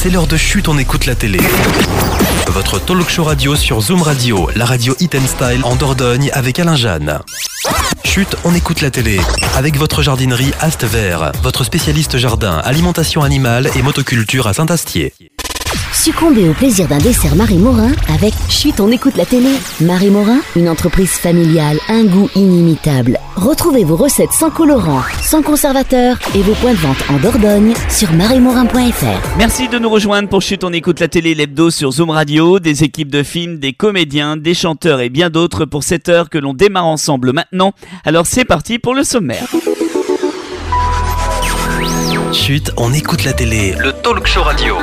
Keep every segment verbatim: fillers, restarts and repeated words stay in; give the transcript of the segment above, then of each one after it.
C'est l'heure de Chut, on écoute la télé. Votre talk show radio sur Zoom Radio, la radio Hit and Style en Dordogne avec Alain Jeanne. Chut, on écoute la télé. Avec votre jardinerie Ast Vert, votre spécialiste jardin, alimentation animale et motoculture à Saint-Astier. Succombez au plaisir d'un dessert Marie Morin avec Chut, on écoute la télé. Marie Morin, une entreprise familiale, un goût inimitable. Retrouvez vos recettes sans colorant, sans conservateur et vos points de vente en Dordogne sur marie morin point f r. Merci de nous rejoindre pour Chut, on écoute la télé, l'hebdo sur Zoom Radio, des équipes de films, des comédiens, des chanteurs et bien d'autres pour cette heure que l'on démarre ensemble maintenant. Alors c'est parti pour le sommaire. Chut, on écoute la télé, le talk show radio.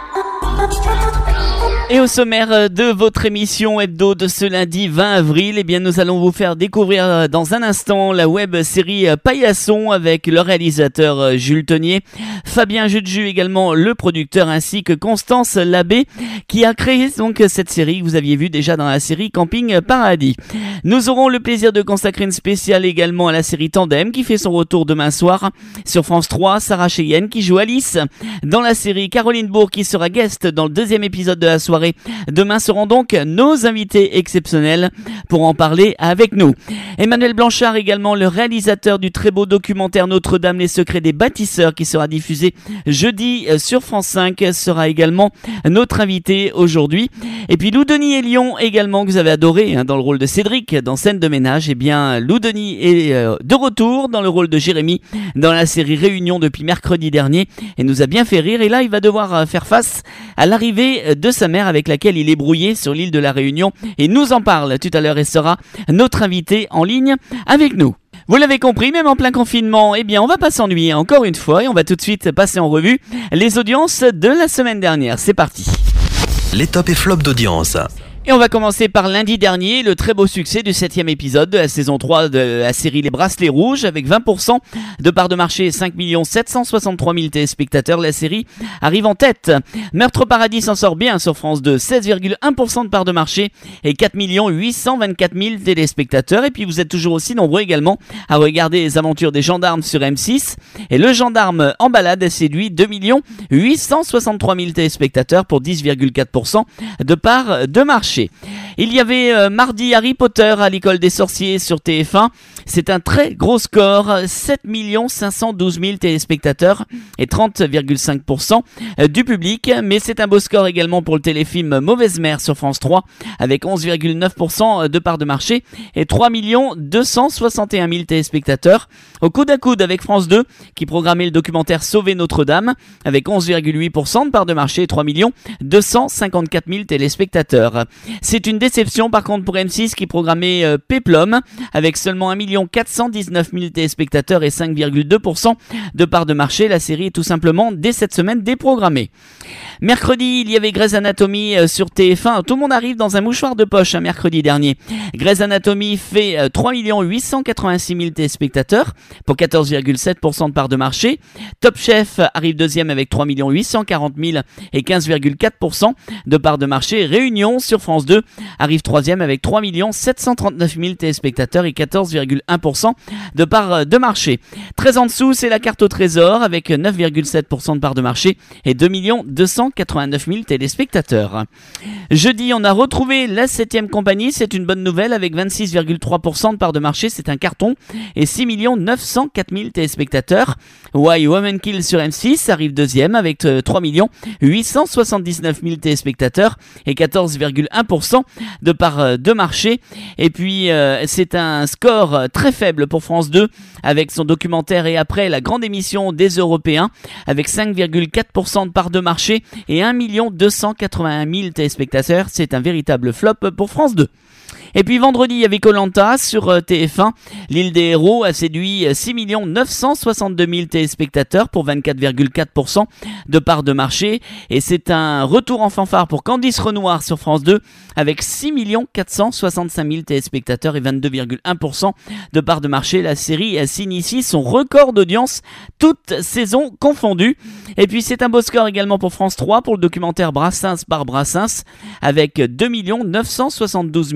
Et au sommaire de votre émission hebdo de ce lundi vingt avril, eh bien nous allons vous faire découvrir dans un instant la web série Paillasson avec le réalisateur Jules Tenier, Fabien Jutju également le producteur, ainsi que Constance Labbé qui a créé donc cette série que vous aviez vu déjà dans la série Camping Paradis. Nous aurons le plaisir de consacrer une spéciale également à la série Tandem qui fait son retour demain soir sur France trois. Sarah Cheyenne qui joue Alice dans la série, Caroline Bourg qui sera guest dans le deuxième épisode de la soirée. Demain seront donc nos invités exceptionnels pour en parler avec nous. Emmanuel Blanchard également, le réalisateur du très beau documentaire Notre-Dame, les secrets des bâtisseurs qui sera diffusé jeudi sur France cinq, sera également notre invité aujourd'hui. Et puis Lou Denis et Lyon également, que vous avez adoré hein, dans le rôle de Cédric dans Scène de ménage. Et bien Lou Denis est euh, de retour dans le rôle de Jérémy dans la série Réunion depuis mercredi dernier et nous a bien fait rire. Et là il va devoir euh, faire face à l'arrivée de sa mère avec laquelle il est brouillé sur l'île de la Réunion et nous en parle tout à l'heure et sera notre invité en ligne avec nous. Vous l'avez compris, même en plein confinement, eh bien on va pas s'ennuyer encore une fois et on va tout de suite passer en revue les audiences de la semaine dernière. C'est parti. Les tops et flops d'audience. Et on va commencer par lundi dernier, le très beau succès du septième épisode de la saison trois de la série Les Bracelets Rouges avec vingt pour cent de part de marché et cinq millions sept cent soixante-trois mille téléspectateurs. La série arrive en tête. Meurtre Paradis s'en sort bien sur France deux, seize virgule un pour cent de part de marché et quatre millions huit cent vingt-quatre mille téléspectateurs. Et puis vous êtes toujours aussi nombreux également à regarder les aventures des gendarmes sur M six. Et le gendarme en balade séduit deux millions huit cent soixante-trois mille téléspectateurs pour dix virgule quatre pour cent de part de marché. Il y avait euh, mardi Harry Potter à l'école des sorciers sur T F un. C'est un très gros score, sept millions cinq cent douze mille téléspectateurs et trente virgule cinq pour cent du public. Mais c'est un beau score également pour le téléfilm Mauvaise Mère sur France trois avec onze virgule neuf pour cent de part de marché et trois millions deux cent soixante et un mille téléspectateurs. Au coude à coude avec France deux qui programmait le documentaire Sauver Notre-Dame avec onze virgule huit pour cent de part de marché et trois millions deux cent cinquante-quatre mille téléspectateurs. C'est une déception par contre pour M six qui programmait euh, Péplum avec seulement un million quatre cent dix-neuf mille téléspectateurs et cinq virgule deux pour cent de part de marché. La série est tout simplement dès cette semaine déprogrammée. Mercredi, il y avait Grey's Anatomy euh, sur T F un. Tout le monde arrive dans un mouchoir de poche un hein, mercredi dernier. Grey's Anatomy fait euh, trois millions huit cent quatre-vingt-six mille téléspectateurs pour quatorze virgule sept pour cent de part de marché. Top Chef arrive deuxième avec trois millions huit cent quarante mille et quinze virgule quatre pour cent de part de marché. Réunion sur France deux arrive troisième avec trois millions sept cent trente-neuf mille téléspectateurs et quatorze virgule un pour cent de part de marché. Très en dessous, c'est la carte au trésor avec neuf virgule sept pour cent de part de marché et deux millions deux cent quatre-vingt-neuf mille téléspectateurs. Jeudi, on a retrouvé la septième compagnie, c'est une bonne nouvelle avec vingt-six virgule trois pour cent de part de marché, c'est un carton et six millions neuf cent quatre mille téléspectateurs. Why Woman Kill sur M six arrive deuxième avec trois millions huit cent soixante-dix-neuf mille téléspectateurs et quatorze virgule un pour cent de part de marché. Et puis euh, c'est un score très faible pour France deux avec son documentaire Et après, la grande émission des Européens avec cinq virgule quatre pour cent de part de marché et un million deux cent quatre-vingt-un mille téléspectateurs. C'est un véritable flop pour France deux. Et puis vendredi, il y avait Koh-Lanta sur T F un. L'île des héros a séduit six millions neuf cent soixante-deux mille téléspectateurs pour vingt-quatre virgule quatre pour cent de part de marché. Et c'est un retour en fanfare pour Candice Renoir sur France deux avec six millions quatre cent soixante-cinq mille téléspectateurs et vingt-deux virgule un pour cent de part de marché. La série s'initie son record d'audience, toutes saisons confondues. Et puis c'est un beau score également pour France trois pour le documentaire Brassens par Brassens avec deux millions neuf cent soixante-douze mille téléspectateurs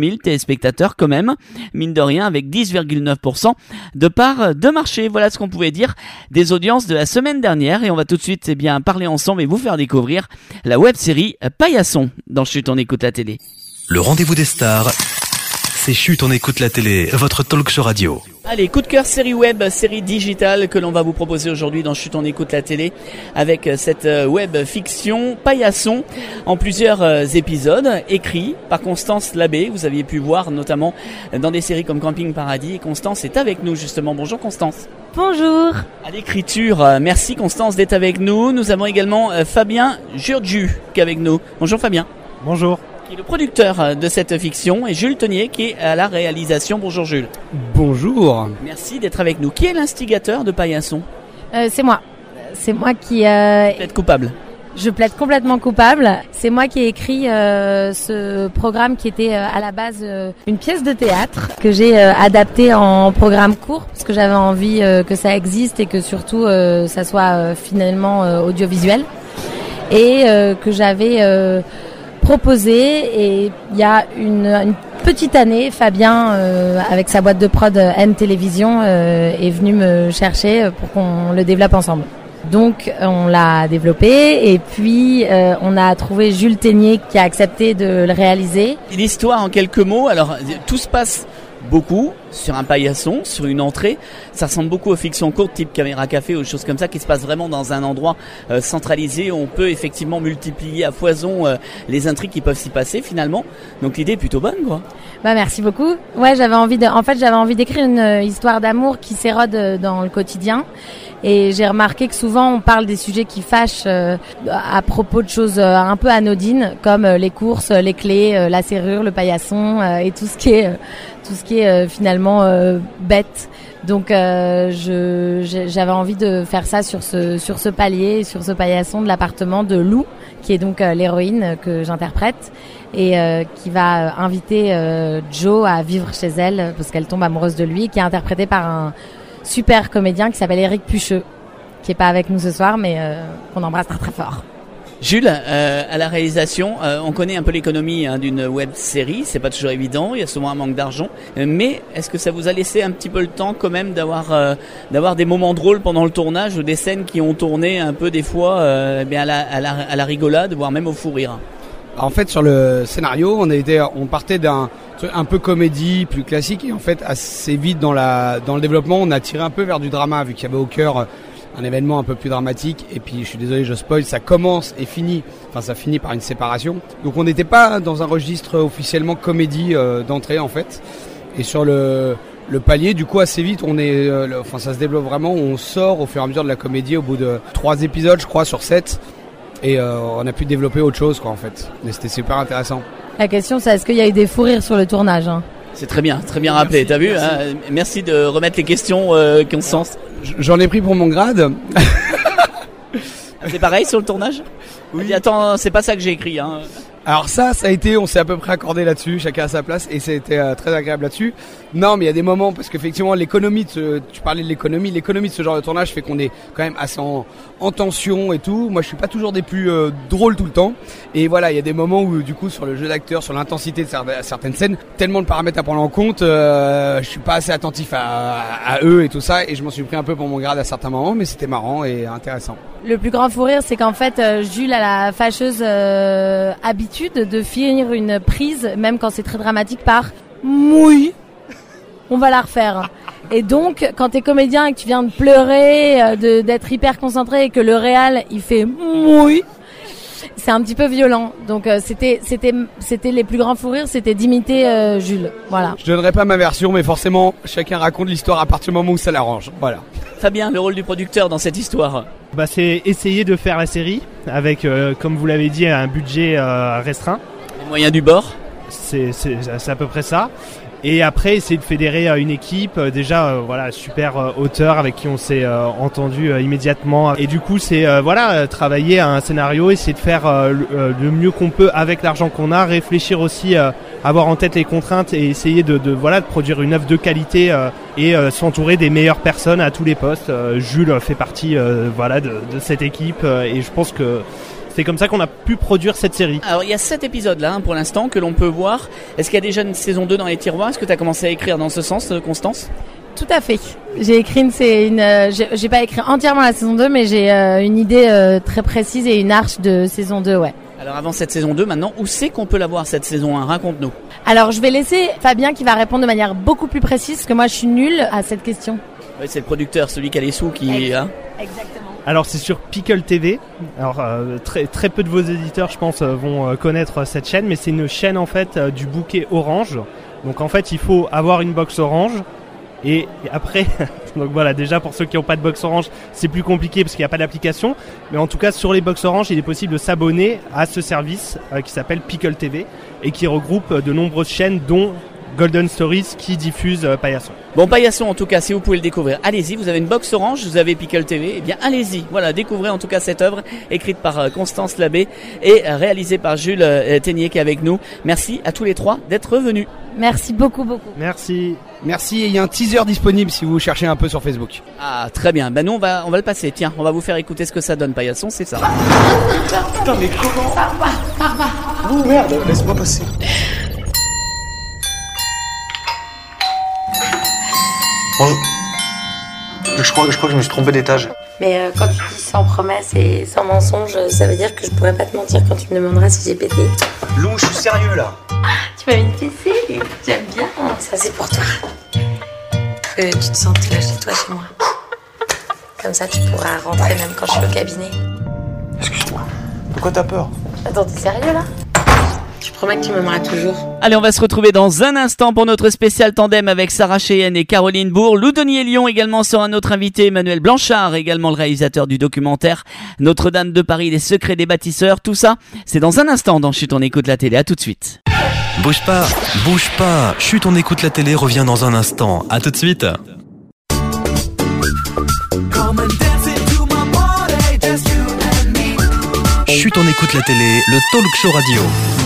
téléspectateurs quand même, mine de rien, avec dix virgule neuf pour cent de part de marché. Voilà ce qu'on pouvait dire des audiences de la semaine dernière et on va tout de suite eh bien, parler ensemble et vous faire découvrir la web-série Paillasson dans Chut, on écoute la télé. Le rendez-vous des stars, c'est Chut, on écoute la télé, votre talk show radio. Allez, coup de cœur série web, série digitale que l'on va vous proposer aujourd'hui dans Chut, on écoute la télé avec cette web fiction Paillasson en plusieurs épisodes écrits par Constance Labbé. Vous aviez pu voir notamment dans des séries comme Camping Paradis et Constance est avec nous justement. Bonjour Constance. Bonjour. À l'écriture, merci Constance d'être avec nous. Nous avons également Fabien Jurdu qui est avec nous. Bonjour Fabien. Bonjour. Qui est le producteur de cette fiction et Jules Tenier qui est à la réalisation. Bonjour Jules. Bonjour. Merci d'être avec nous. Qui est l'instigateur de Paillasson ? euh, C'est moi. C'est moi qui... Euh... Vous êtes coupable. Je plaide complètement coupable. C'est moi qui ai écrit euh, ce programme qui était euh, à la base euh, une pièce de théâtre que j'ai euh, adaptée en programme court parce que j'avais envie euh, que ça existe et que surtout euh, ça soit euh, finalement euh, audiovisuel et euh, que j'avais... Euh, proposé et il y a une, une petite année, Fabien euh, avec sa boîte de prod N Télévision euh, est venu me chercher pour qu'on le développe ensemble. Donc on l'a développé et puis euh, on a trouvé Jules Tenier qui a accepté de le réaliser. L'histoire en quelques mots, alors tout se passe beaucoup sur un paillasson, sur une entrée. Ça ressemble beaucoup aux fictions courtes type Caméra Café ou choses comme ça qui se passent vraiment dans un endroit euh, centralisé où on peut effectivement multiplier à foison euh, les intrigues qui peuvent s'y passer finalement. Donc l'idée est plutôt bonne quoi. Bah merci beaucoup. Ouais, j'avais envie de en fait, j'avais envie d'écrire une euh, histoire d'amour qui s'érode dans le quotidien. Et j'ai remarqué que souvent on parle des sujets qui fâchent euh, à propos de choses euh, un peu anodines comme euh, les courses, les clés, euh, la serrure, le paillasson euh, et tout ce qui est euh, tout ce qui est euh, finalement euh, bête. Donc euh, je j'avais envie de faire ça sur ce sur ce palier, sur ce paillasson de l'appartement de Lou qui est donc euh, l'héroïne que j'interprète et euh, qui va euh, inviter euh, Joe à vivre chez elle parce qu'elle tombe amoureuse de lui, qui est interprété par un super comédien qui s'appelle Éric Pucheux, qui est pas avec nous ce soir, mais euh, qu'on embrasse très très fort. Jules, euh, à la réalisation, euh, on connaît un peu l'économie hein, d'une web série, c'est pas toujours évident, il y a souvent un manque d'argent, euh, mais est-ce que ça vous a laissé un petit peu le temps quand même d'avoir euh, d'avoir des moments drôles pendant le tournage ou des scènes qui ont tourné un peu des fois euh, bien à la, à la à la rigolade, voire même au fou rire? En fait, sur le scénario, on a été, on partait d'un truc un peu comédie, plus classique, et en fait, assez vite dans la, dans le développement, on a tiré un peu vers du drama, vu qu'il y avait au cœur un événement un peu plus dramatique. Et puis, je suis désolé, je spoil, ça commence et finit, enfin, ça finit par une séparation. Donc, on n'était pas dans un registre officiellement comédie euh, d'entrée, en fait. Et sur le, le palier, du coup, assez vite, on est, euh, le, enfin, ça se développe vraiment. On sort au fur et à mesure de la comédie, au bout de trois épisodes, je crois, sur sept. Et euh, on a pu développer autre chose quoi en fait. Mais c'était super intéressant. La question c'est est-ce qu'il y a eu des fous rires sur le tournage hein? C'est très bien, très bien rappelé, t'as vu merci. Hein, merci de remettre les questions euh, qui ont sens. J'en ai pris pour mon grade. C'est pareil sur le tournage? Oui. Attends, c'est pas ça que j'ai écrit hein. Alors ça, ça a été, on s'est à peu près accordé là-dessus, chacun à sa place, et c'était euh, très agréable là-dessus. Non, mais il y a des moments, parce qu'effectivement, l'économie, de ce, tu parlais de l'économie, l'économie de ce genre de tournage fait qu'on est quand même assez en, en tension et tout. Moi, je suis pas toujours des plus euh, drôles tout le temps. Et voilà, il y a des moments où, du coup, sur le jeu d'acteur, sur l'intensité de certaines scènes, tellement de paramètres à prendre en compte, euh, je suis pas assez attentif à, à, à eux et tout ça, et je m'en suis pris un peu pour mon grade à certains moments, mais c'était marrant et intéressant. Le plus grand fou rire, c'est qu'en fait, euh, Jules a la fâcheuse euh, habitude de finir une prise, même quand c'est très dramatique, par « mouille ». On va la refaire. Et donc, quand t'es comédien et que tu viens de pleurer, euh, de, d'être hyper concentré et que le réal, il fait « mouille », c'est un petit peu violent. Donc, euh, c'était, c'était, c'était les plus grands fous rires, c'était d'imiter euh, Jules. Voilà. Je donnerai pas ma version, mais forcément, chacun raconte l'histoire à partir du moment où ça l'arrange. Voilà. Fabien, le rôle du producteur dans cette histoire? Bah, c'est essayer de faire la série avec, euh, comme vous l'avez dit, un budget euh, restreint. Les moyens du bord? C'est, c'est, c'est à peu près ça. Et après, essayer de fédérer euh, une équipe, euh, déjà, euh, voilà, super euh, auteur avec qui on s'est euh, entendu euh, immédiatement. Et du coup, c'est euh, voilà, euh, travailler à un scénario, essayer de faire euh, le, euh, le mieux qu'on peut avec l'argent qu'on a, réfléchir aussi, euh, avoir en tête les contraintes et essayer de, de voilà, de produire une œuvre de qualité euh, et euh, s'entourer des meilleures personnes à tous les postes. Euh, Jules fait partie, euh, voilà, de, de cette équipe euh, et je pense que c'est comme ça qu'on a pu produire cette série. Alors il y a sept épisodes là hein, pour l'instant que l'on peut voir. Est-ce qu'il y a déjà une saison deux dans les tiroirs? Est-ce que tu as commencé à écrire dans ce sens, Constance? Tout à fait. J'ai écrit une, c'est une, euh, j'ai, j'ai pas écrit entièrement la saison deux, mais j'ai euh, une idée euh, très précise et une arche de saison deux, ouais. Alors avant cette saison deux, maintenant, où c'est qu'on peut la voir cette saison un? Raconte-nous. Alors je vais laisser Fabien qui va répondre de manière beaucoup plus précise, parce que moi je suis nulle à cette question. Oui, c'est le producteur, celui qui a les sous qui... Hein Exactement. Alors c'est sur Pickle T V. Alors euh, très très peu de vos éditeurs, je pense, vont euh, connaître cette chaîne, mais c'est une chaîne en fait euh, du bouquet Orange. Donc en fait, il faut avoir une box Orange. Et après, donc voilà, déjà pour ceux qui n'ont pas de box Orange, c'est plus compliqué parce qu'il n'y a pas d'application. Mais en tout cas, sur les box Orange, il est possible de s'abonner à ce service euh, qui s'appelle Pickle T V et qui regroupe euh, de nombreuses chaînes, dont Golden Stories qui diffuse euh, Paillasson. Bon, Paillasson, en tout cas, si vous pouvez le découvrir, allez-y. Vous avez une box Orange, vous avez Pickle T V, eh bien allez-y. Voilà, découvrez en tout cas cette œuvre écrite par euh, Constance Labbé et euh, réalisée par Jules euh, Ténier qui est avec nous. Merci à tous les trois d'être venus. Merci beaucoup, beaucoup. Merci. Merci, il y a un teaser disponible si vous cherchez un peu sur Facebook. Ah, très bien. Ben nous, on va, on va le passer. Tiens, on va vous faire écouter ce que ça donne, Paillasson, c'est ça. Putain, mais comment? Oh merde, laisse-moi passer. Bonjour. Je crois, je crois que je me suis trompé d'étage. Mais euh, quand tu dis sans promesse et sans mensonge, ça veut dire que je pourrais pas te mentir quand tu me demanderas si j'ai pété. Lou, je suis sérieux là. Tu m'as une fessée, j'aime bien. Ça c'est pour toi. Que tu te sentes chez toi, chez moi. Comme ça tu pourras rentrer même quand je suis au cabinet. Excuse-moi. De quoi t'as peur? Attends, t'es sérieux là? Je promets que tu m'aimeras toujours. Allez, on va se retrouver dans un instant pour notre spécial tandem avec Sarah Cheyenne et Caroline Bourg. Lou Denis et Lyon également sera notre invité, Emmanuel Blanchard, également le réalisateur du documentaire Notre-Dame de Paris, les secrets des bâtisseurs. Tout ça, c'est dans un instant dans Chut, on écoute la télé. À tout de suite. Bouge pas, bouge pas. Chut, on écoute la télé revient dans un instant. À tout de suite. Chut, on écoute la télé, le talk show radio.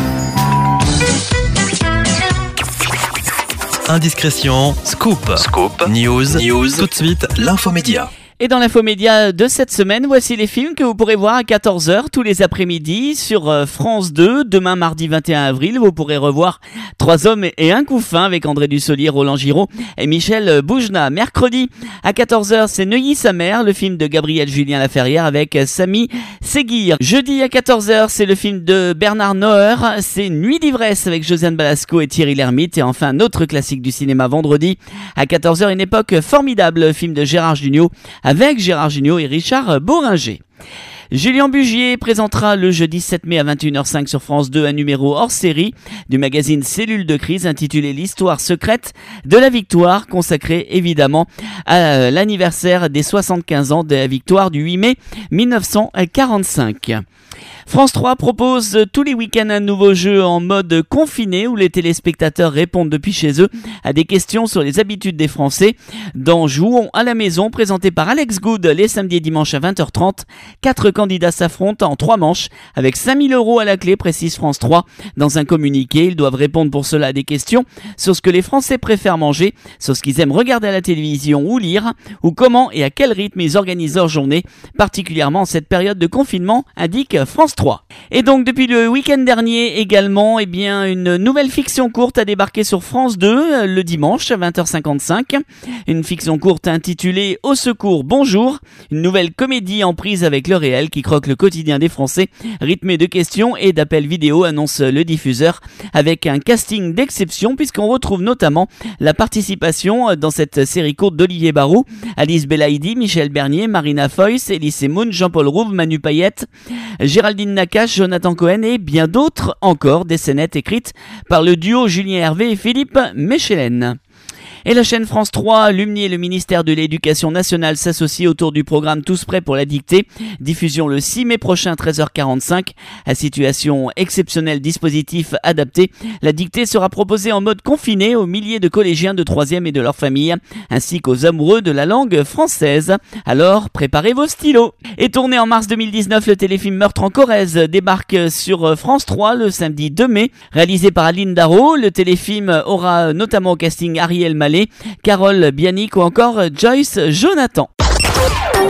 Indiscrétion, scoop, scoop, news, news, tout de suite, l'infomédia. Et dans l'infomédia de cette semaine, voici les films que vous pourrez voir à quatorze heures tous les après-midi sur France deux. Demain, mardi vingt et un avril, vous pourrez revoir Trois hommes et un couffin avec André Dussolier, Roland Giraud et Michel Boujna. Mercredi, à quatorze heures, c'est Neuilly-sa-Mère, le film de Gabriel Julien Laferrière avec Samy Seguir. Jeudi, à quatorze heures, c'est le film de Bernard Noer, c'est Nuit d'ivresse avec Josiane Balasco et Thierry Lhermitte. Et enfin, notre classique du cinéma vendredi, à quatorze heures, une époque formidable, film de Gérard Jugnot avec Gérard Jugnot et Richard Boringer. Julien Bugier présentera le jeudi sept mai à vingt et une heures cinq sur France deux un numéro hors série du magazine Cellule de crise intitulé L'histoire secrète de la victoire, consacré évidemment à l'anniversaire des soixante-quinze ans de la victoire du huit mai mille neuf cent quarante-cinq. France trois propose tous les week-ends un nouveau jeu en mode confiné où les téléspectateurs répondent depuis chez eux à des questions sur les habitudes des Français. Dans Jouons à la maison, présenté par Alex Good les samedis et dimanches à vingt heures trente, quatre candidats s'affrontent en trois manches avec cinq mille euros à la clé, précise France trois. Dans un communiqué, ils doivent répondre pour cela à des questions sur ce que les Français préfèrent manger, sur ce qu'ils aiment regarder à la télévision ou lire, ou comment et à quel rythme ils organisent leur journée, particulièrement en cette période de confinement, indique France trois. Et donc depuis le week-end dernier également, eh bien une nouvelle fiction courte a débarqué sur France deux le dimanche à vingt heures cinquante-cinq. Une fiction courte intitulée Au secours, bonjour, une nouvelle comédie en prise avec le réel qui croque le quotidien des Français, rythmé de questions et d'appels vidéo, annonce le diffuseur, avec un casting d'exception puisqu'on retrouve notamment la participation dans cette série courte d'Olivier Barou, Alice Belaïdi, Michel Bernier, Marina Foïs, Elise Moon, Jean-Paul Rouve, Manu Payette, Géraldine Nakache, Jonathan Cohen et bien d'autres encore, des scénettes écrites par le duo Julien Hervé et Philippe Mechelen. Et la chaîne France trois, l'U M N I et le ministère de l'Éducation nationale s'associent autour du programme Tous prêts pour la dictée. Diffusion le six mai prochain, treize heures quarante-cinq. À situation exceptionnelle, dispositif adapté. La dictée sera proposée en mode confiné aux milliers de collégiens de troisième et de leurs familles, ainsi qu'aux amoureux de la langue française. Alors, préparez vos stylos. Et tourné en mars deux mille dix-neuf, le téléfilm Meurtre en Corrèze débarque sur France trois le samedi deux mai. Réalisé par Aline Darro, le téléfilm aura notamment au casting Ariel Mallet, Carole Bianic ou encore Joyce Jonathan.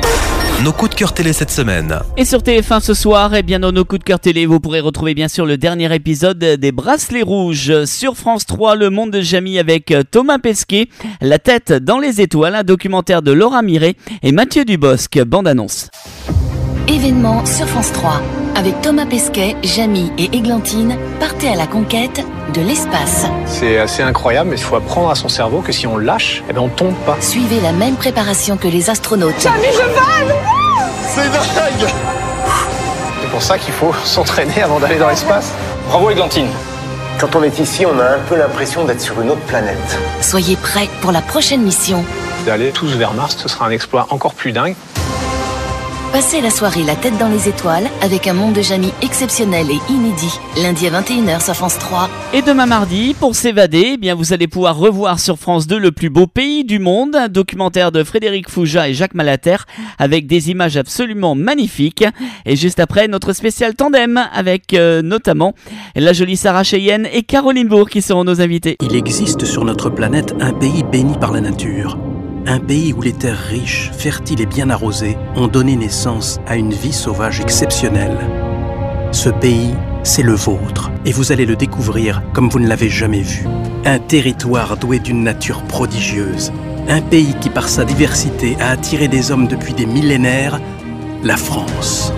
Nos coups de cœur télé cette semaine. Et sur T F un ce soir, eh bien dans nos coups de cœur télé, vous pourrez retrouver bien sûr le dernier épisode des Bracelets Rouges. Sur France trois, Le Monde de Jamie avec Thomas Pesquet, La tête dans les étoiles, un documentaire de Laura Miret et Mathieu Dubosc. Bande annonce. Événement sur France trois. Avec Thomas Pesquet, Jamie et Églantine, partez à la conquête de l'espace. C'est assez incroyable, mais il faut apprendre à son cerveau que si on lâche, eh ben on tombe pas. Suivez la même préparation que les astronautes. Jamie, je vole! C'est dingue! C'est pour ça qu'il faut s'entraîner avant d'aller dans l'espace. Bravo Églantine. Quand on est ici, on a un peu l'impression d'être sur une autre planète. Soyez prêts pour la prochaine mission. D'aller tous vers Mars, ce sera un exploit encore plus dingue. Passez la soirée la tête dans les étoiles avec un monde de Jamie exceptionnel et inédit. Lundi à vingt et une heures sur France trois. Et demain mardi, pour s'évader, eh bien vous allez pouvoir revoir sur France deux Le plus beau pays du monde, un documentaire de Frédéric Fouja et Jacques Malater avec des images absolument magnifiques. Et juste après, notre spécial tandem avec euh, notamment la jolie Sarah Cheyenne et Caroline Bourg qui seront nos invités. Il existe sur notre planète un pays béni par la nature. Un pays où les terres riches, fertiles et bien arrosées ont donné naissance à une vie sauvage exceptionnelle. Ce pays, c'est le vôtre, et vous allez le découvrir comme vous ne l'avez jamais vu. Un territoire doué d'une nature prodigieuse. Un pays qui, par sa diversité, a attiré des hommes depuis des millénaires, la France.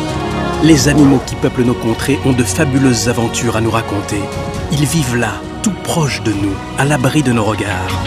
Les animaux qui peuplent nos contrées ont de fabuleuses aventures à nous raconter. Ils vivent là, tout proche de nous, à l'abri de nos regards.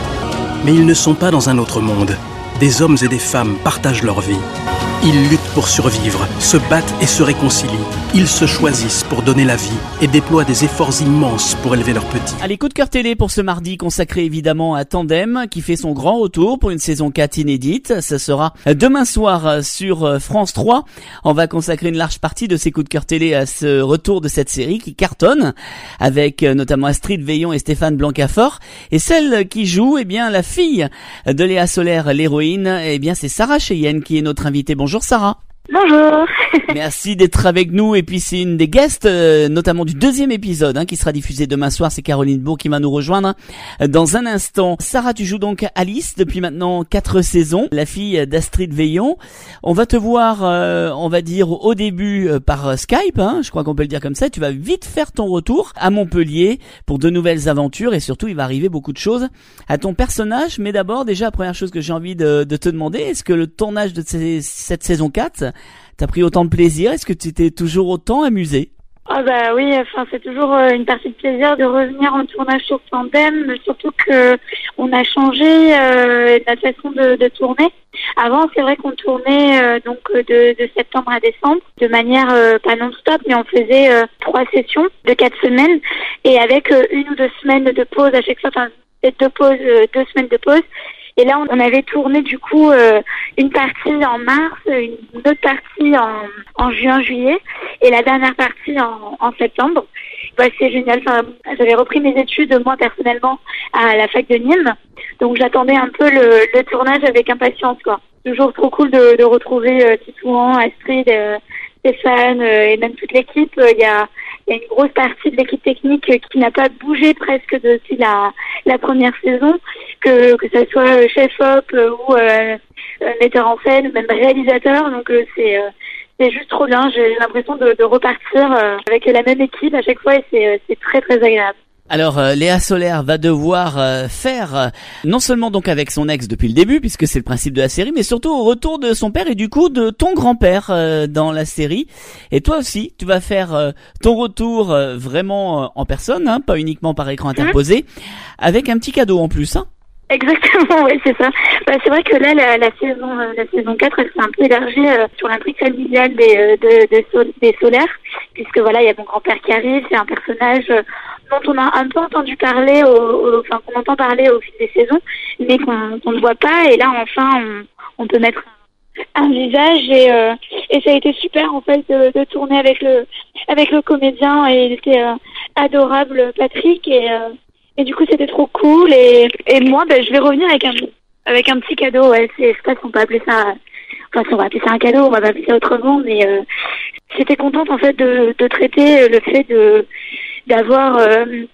Mais ils ne sont pas dans un autre monde. Des hommes et des femmes partagent leur vie. Ils luttent pour survivre, se battent et se réconcilient. Ils se choisissent pour donner la vie et déploient des efforts immenses pour élever leurs petits. Allez, coup de cœur télé pour ce mardi consacré évidemment à Tandem qui fait son grand retour pour une saison quatre inédite. Ça sera demain soir sur France trois. On va consacrer une large partie de ces coups de cœur télé à ce retour de cette série qui cartonne avec notamment Astrid Veillon et Stéphane Blancafort. Et celle qui joue, eh bien, la fille de Léa Solaire, l'héroïne, eh bien, c'est Sarah Cheyenne qui est notre invitée. Bonjour Sarah. Bonjour. Merci d'être avec nous et puis c'est une des guests euh, notamment du deuxième épisode hein, qui sera diffusé demain soir. C'est Caroline Bourg qui va nous rejoindre euh, dans un instant. Sarah, tu joues donc Alice depuis maintenant quatre saisons, la fille d'Astrid Veillon. On va te voir, euh, on va dire au début euh, par Skype, hein, je crois qu'on peut le dire comme ça. Tu vas vite faire ton retour à Montpellier pour de nouvelles aventures et surtout il va arriver beaucoup de choses à ton personnage. Mais d'abord déjà la première chose que j'ai envie de, de te demander, est-ce que le tournage de ces, cette saison quatre t'as pris autant de plaisir? Est-ce que tu t'es toujours autant amusé? Ah bah oui, enfin c'est toujours euh, une partie de plaisir de revenir en tournage sur Tandem, surtout que on a changé euh, notre façon de, de tourner. Avant, c'est vrai qu'on tournait euh, donc de, de septembre à décembre, de manière euh, pas non-stop, mais on faisait euh, trois sessions de quatre semaines et avec euh, une ou deux semaines de pause à chaque fois, enfin deux pauses, euh, deux semaines de pause. Et là, on avait tourné du coup euh, une partie en mars, une autre partie en, en juin-juillet et la dernière partie en, en septembre. Bah, c'est génial. Enfin, j'avais repris mes études, moi personnellement, à la fac de Nîmes. Donc j'attendais un peu le, le tournage avec impatience, quoi. Toujours trop cool de, de retrouver euh, Titouan, Astrid, euh, Stéphane euh, et même toute l'équipe. Il euh, y a Il y a une grosse partie de l'équipe technique qui n'a pas bougé presque depuis la, la première saison, que que ça soit chef-op ou euh, metteur en scène, même réalisateur. Donc euh, c'est euh, c'est juste trop bien. J'ai l'impression de, de repartir euh, avec la même équipe à chaque fois et c'est c'est très très agréable. Alors euh, Léa Solaire va devoir euh, faire euh, non seulement donc avec son ex depuis le début puisque c'est le principe de la série, mais surtout au retour de son père et du coup de ton grand-père euh, dans la série. Et toi aussi, tu vas faire euh, ton retour euh, vraiment euh, en personne, hein, pas uniquement par écran interposé, mmh. avec un petit cadeau en plus. Hein. Exactement, oui, c'est ça. Bah, c'est vrai que là, la, la saison, la saison quatre, elle s'est un peu élargie euh, sur l'intrigue familiale des, euh, de, de, Sol, des Solaires, puisque voilà, il y a mon grand-père qui arrive, c'est un personnage euh, dont on a un peu entendu parler, au, au, enfin qu'on entend parler au fil des saisons, mais qu'on, qu'on ne voit pas. Et là, enfin, on, on peut mettre un visage et, euh, et ça a été super en fait de, de tourner avec le avec le comédien et il était euh, adorable, Patrick, et euh, Et du coup, c'était trop cool. Et, et moi, ben, je vais revenir avec un, avec un petit cadeau. Ouais, c'est, je sais pas si on peut appeler ça, enfin, si on va appeler ça un cadeau, on va appeler ça autrement. Mais euh, j'étais contente, en fait, de, de traiter le fait de, d'avoir euh,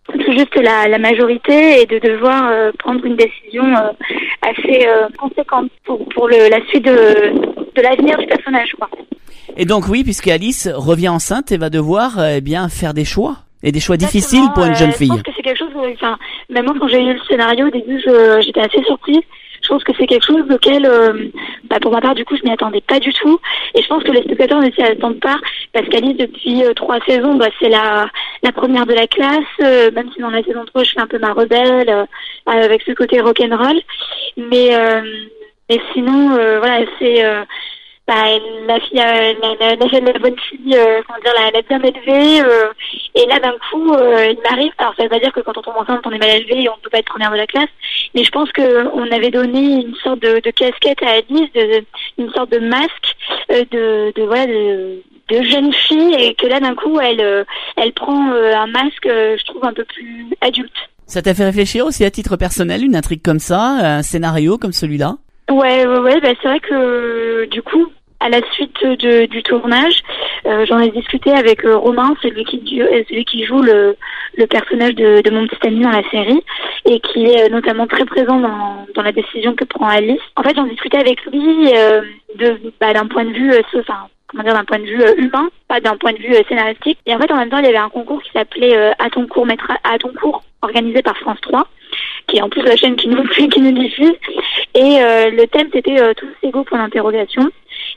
tout juste la, la majorité et de devoir euh, prendre une décision euh, assez euh, conséquente pour, pour le, la suite de, de l'avenir du personnage, quoi. Et donc oui, puisque Alice revient enceinte et va devoir euh, eh bien faire des choix. Et des choix difficiles pour une jeune fille. Je pense que c'est quelque chose, enfin, même moi quand j'ai lu le scénario au début, je, j'étais assez surprise. Je pense que c'est quelque chose auquel, euh, bah, pour ma part, du coup, je m'y attendais pas du tout. Et je pense que les spectateurs ne s'y attendent pas, parce qu'Alice, depuis euh, trois saisons, bah, c'est la, la première de la classe, euh, même si dans la saison trois, je fais un peu ma rebelle, euh, avec ce côté rock'n'roll. Mais, euh, mais sinon, euh, voilà, c'est... Euh, Bah, la fille, euh, la, la, la, la bonne fille, euh, comment dire, la, la bien élevée, euh, et là d'un coup, euh, il m'arrive. Alors ça veut pas dire que quand on tombe enceinte, on est mal élevé et on ne peut pas être première de la classe, mais je pense que on avait donné une sorte de, de casquette à Alice, de, une sorte de masque, euh, de, de voilà, de, de jeune fille, et que là d'un coup, elle, euh, elle prend euh, un masque, euh, je trouve un peu plus adulte. Ça t'a fait réfléchir aussi à titre personnel, une intrigue comme ça, un scénario comme celui-là? Ouais, ouais, ouais. Bah c'est vrai que du coup, à la suite de, du tournage, euh, j'en ai discuté avec euh, Romain, celui qui, celui qui joue le, le personnage de, de mon petit ami dans la série, et qui est notamment très présent dans, dans la décision que prend Alice. En fait, j'en discutais avec lui euh, de, bah, d'un point de vue, euh, enfin, comment dire, d'un point de vue euh, humain, pas d'un point de vue euh, scénaristique. Et en fait, en même temps, il y avait un concours qui s'appelait euh, À ton cours, maître, à ton cours, organisé par France trois, qui est en plus la chaîne qui nous, qui nous diffuse. Et euh, le thème, c'était euh, tous égaux pour l'interrogation.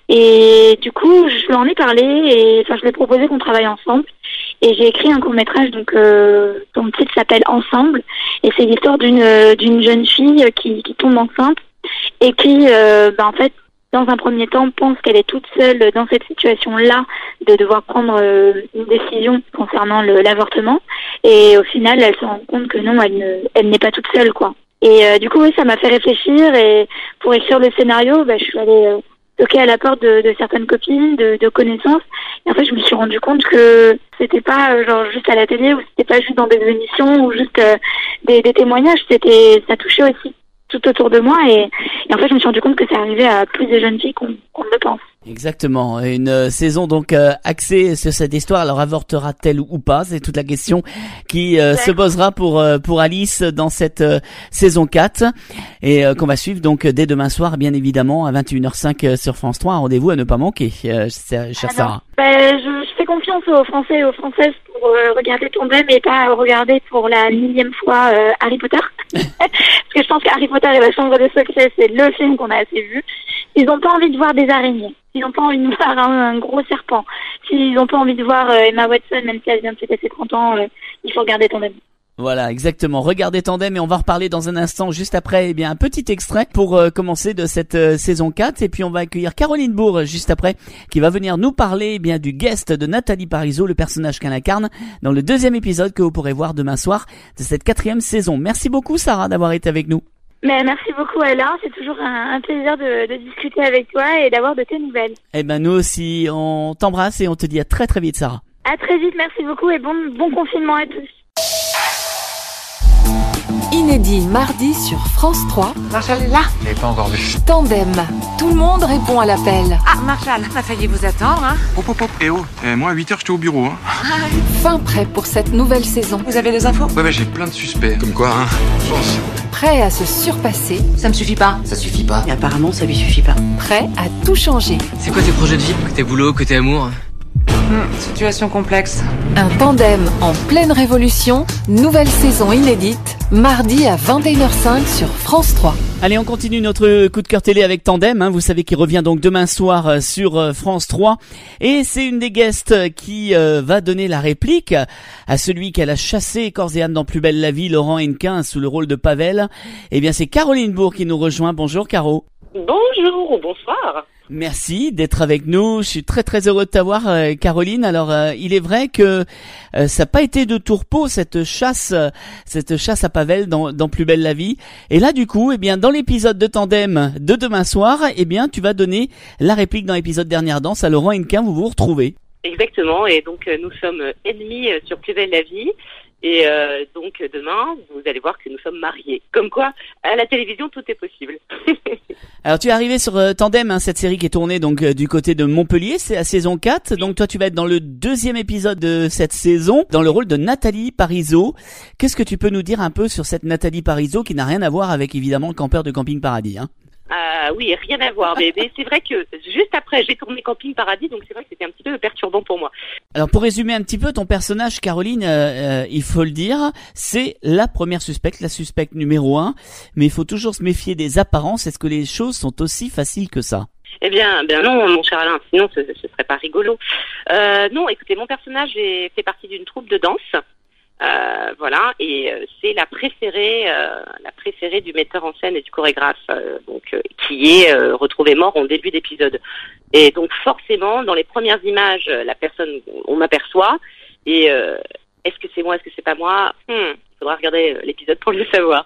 Et du coup, je lui en ai parlé, et enfin, je lui ai proposé qu'on travaille ensemble. Et j'ai écrit un court-métrage, donc euh, dont le titre s'appelle Ensemble. Et c'est l'histoire d'une d'une jeune fille qui, qui tombe enceinte et qui, euh, bah, en fait, dans un premier temps, pense qu'elle est toute seule dans cette situation-là, de devoir prendre euh, une décision concernant le, l'avortement. Et au final, elle se rend compte que non, elle ne, elle n'est pas toute seule, quoi. Et euh, du coup, oui, ça m'a fait réfléchir. Et pour écrire le scénario, bah, je suis allée euh, toquer à la porte de, de certaines copines, de, de connaissances. Et en fait, je me suis rendu compte que c'était pas euh, genre juste à la télé, ou c'était pas juste dans des émissions, ou juste euh, des, des témoignages. C'était, ça touchait aussi tout autour de moi, et, et en fait je me suis rendu compte que ça arrivait à plus de jeunes filles qu'on, qu'on ne le pense. Exactement, une euh, saison donc euh, axée sur cette histoire. Alors avortera-t-elle ou pas, c'est toute la question qui euh, se posera pour euh, pour Alice dans cette euh, saison quatre, et euh, qu'on va suivre donc dès demain soir, bien évidemment, à vingt et une heures cinq euh, sur France trois. Un rendez-vous à ne pas manquer, euh, chère ah Sarah. Ben, je, je fais confiance aux Français et aux Françaises pour euh, regarder Tandem, et pas regarder pour la millième fois euh, Harry Potter. Parce que je pense qu'Harry Potter et la Chambre des Secrets, c'est le film qu'on a assez vu. Ils n'ont pas envie de voir des araignées, s'ils n'ont pas envie de voir un, un gros serpent, s'ils n'ont pas envie de voir euh, Emma Watson, même si elle vient de fêter ses trente ans, euh, il faut regarder Tandem. Voilà, exactement. Regardez Tandem, et on va reparler dans un instant, juste après, eh bien, un petit extrait pour euh, commencer de cette euh, saison quatre. Et puis, on va accueillir Caroline Bourg, juste après, qui va venir nous parler, eh bien, du guest de Nathalie Parizeau, le personnage qu'elle incarne dans le deuxième épisode que vous pourrez voir demain soir de cette quatrième saison. Merci beaucoup, Sarah, d'avoir été avec nous. Mais merci beaucoup, Alain. C'est toujours un, un plaisir de, de discuter avec toi et d'avoir de tes nouvelles. Eh ben, nous aussi, on t'embrasse et on te dit à très très vite, Sarah. À très vite, merci beaucoup, et bon, bon confinement à tous. Inédit mardi sur France trois. Marshall est là. Je l'ai pas encore vu. Tandem. Tout le monde répond à l'appel. Ah, Marshall, on a failli vous attendre, hein. Hop, hop, hop. Eh oh, eh, moi à huit heures j'étais au bureau, hein. Fin prêt pour cette nouvelle saison. Vous avez des infos? Ouais, bah j'ai plein de suspects. Comme quoi, hein. Chance. Prêt à se surpasser. Ça me suffit pas. Ça suffit pas. Et apparemment, ça lui suffit pas. Prêt à tout changer. C'est quoi tes projets de vie? Côté boulot, côté amour? Hum, situation complexe. Un tandem en pleine révolution. Nouvelle saison inédite. Mardi à vingt et une heures cinq sur France trois. Allez, on continue notre coup de cœur télé avec Tandem, hein. Vous savez qu'il revient donc demain soir sur France trois. Et c'est une des guests qui euh, va donner la réplique à celui qu'elle a chassé corps et âme dans Plus belle la vie, Laurent Hennequin, sous le rôle de Pavel. Eh bien, c'est Caroline Bourg qui nous rejoint. Bonjour, Caro. Bonjour ou bonsoir. Merci d'être avec nous. Je suis très très heureux de t'avoir, euh, Caroline. Alors, euh, il est vrai que euh, ça n'a pas été de tourpeau cette chasse, euh, cette chasse à Pavel dans, dans Plus belle la vie. Et là, du coup, eh bien, dans l'épisode de Tandem de demain soir, eh bien, tu vas donner la réplique dans l'épisode Dernière danse à Laurent Hennequin. Vous vous retrouvez. Exactement. Et donc, euh, nous sommes ennemis euh, sur Plus belle la vie. Et euh, donc demain, vous allez voir que nous sommes mariés. Comme quoi, à la télévision, tout est possible. Alors tu es arrivé sur euh, Tandem, hein, cette série qui est tournée donc euh, du côté de Montpellier, c'est la saison quatre. Donc toi tu vas être dans le deuxième épisode de cette saison, dans le rôle de Nathalie Parizeau. Qu'est-ce que tu peux nous dire un peu sur cette Nathalie Parizeau qui n'a rien à voir avec évidemment le campeur de Camping Paradis, hein? Ah oui, rien à voir. Mais, mais c'est vrai que juste après, j'ai tourné Camping Paradis, donc c'est vrai que c'était un petit peu perturbant pour moi. Alors pour résumer un petit peu, ton personnage, Caroline, euh, euh, il faut le dire, c'est la première suspecte, la suspecte numéro un. Mais il faut toujours se méfier des apparences. Est-ce que les choses sont aussi faciles que ça? Eh bien, ben non, mon cher Alain, sinon ce, ce serait pas rigolo. Euh, non, écoutez, mon personnage est, fait partie d'une troupe de danse. Euh, voilà, et euh, c'est la préférée, euh, la préférée du metteur en scène et du chorégraphe, euh, donc euh, qui est euh, retrouvée mort en début d'épisode. Et donc forcément, dans les premières images, la personne, on m'aperçoit. Et euh, est-ce que c'est moi, est-ce que c'est pas moi? Il hmm, faudra regarder l'épisode pour le savoir.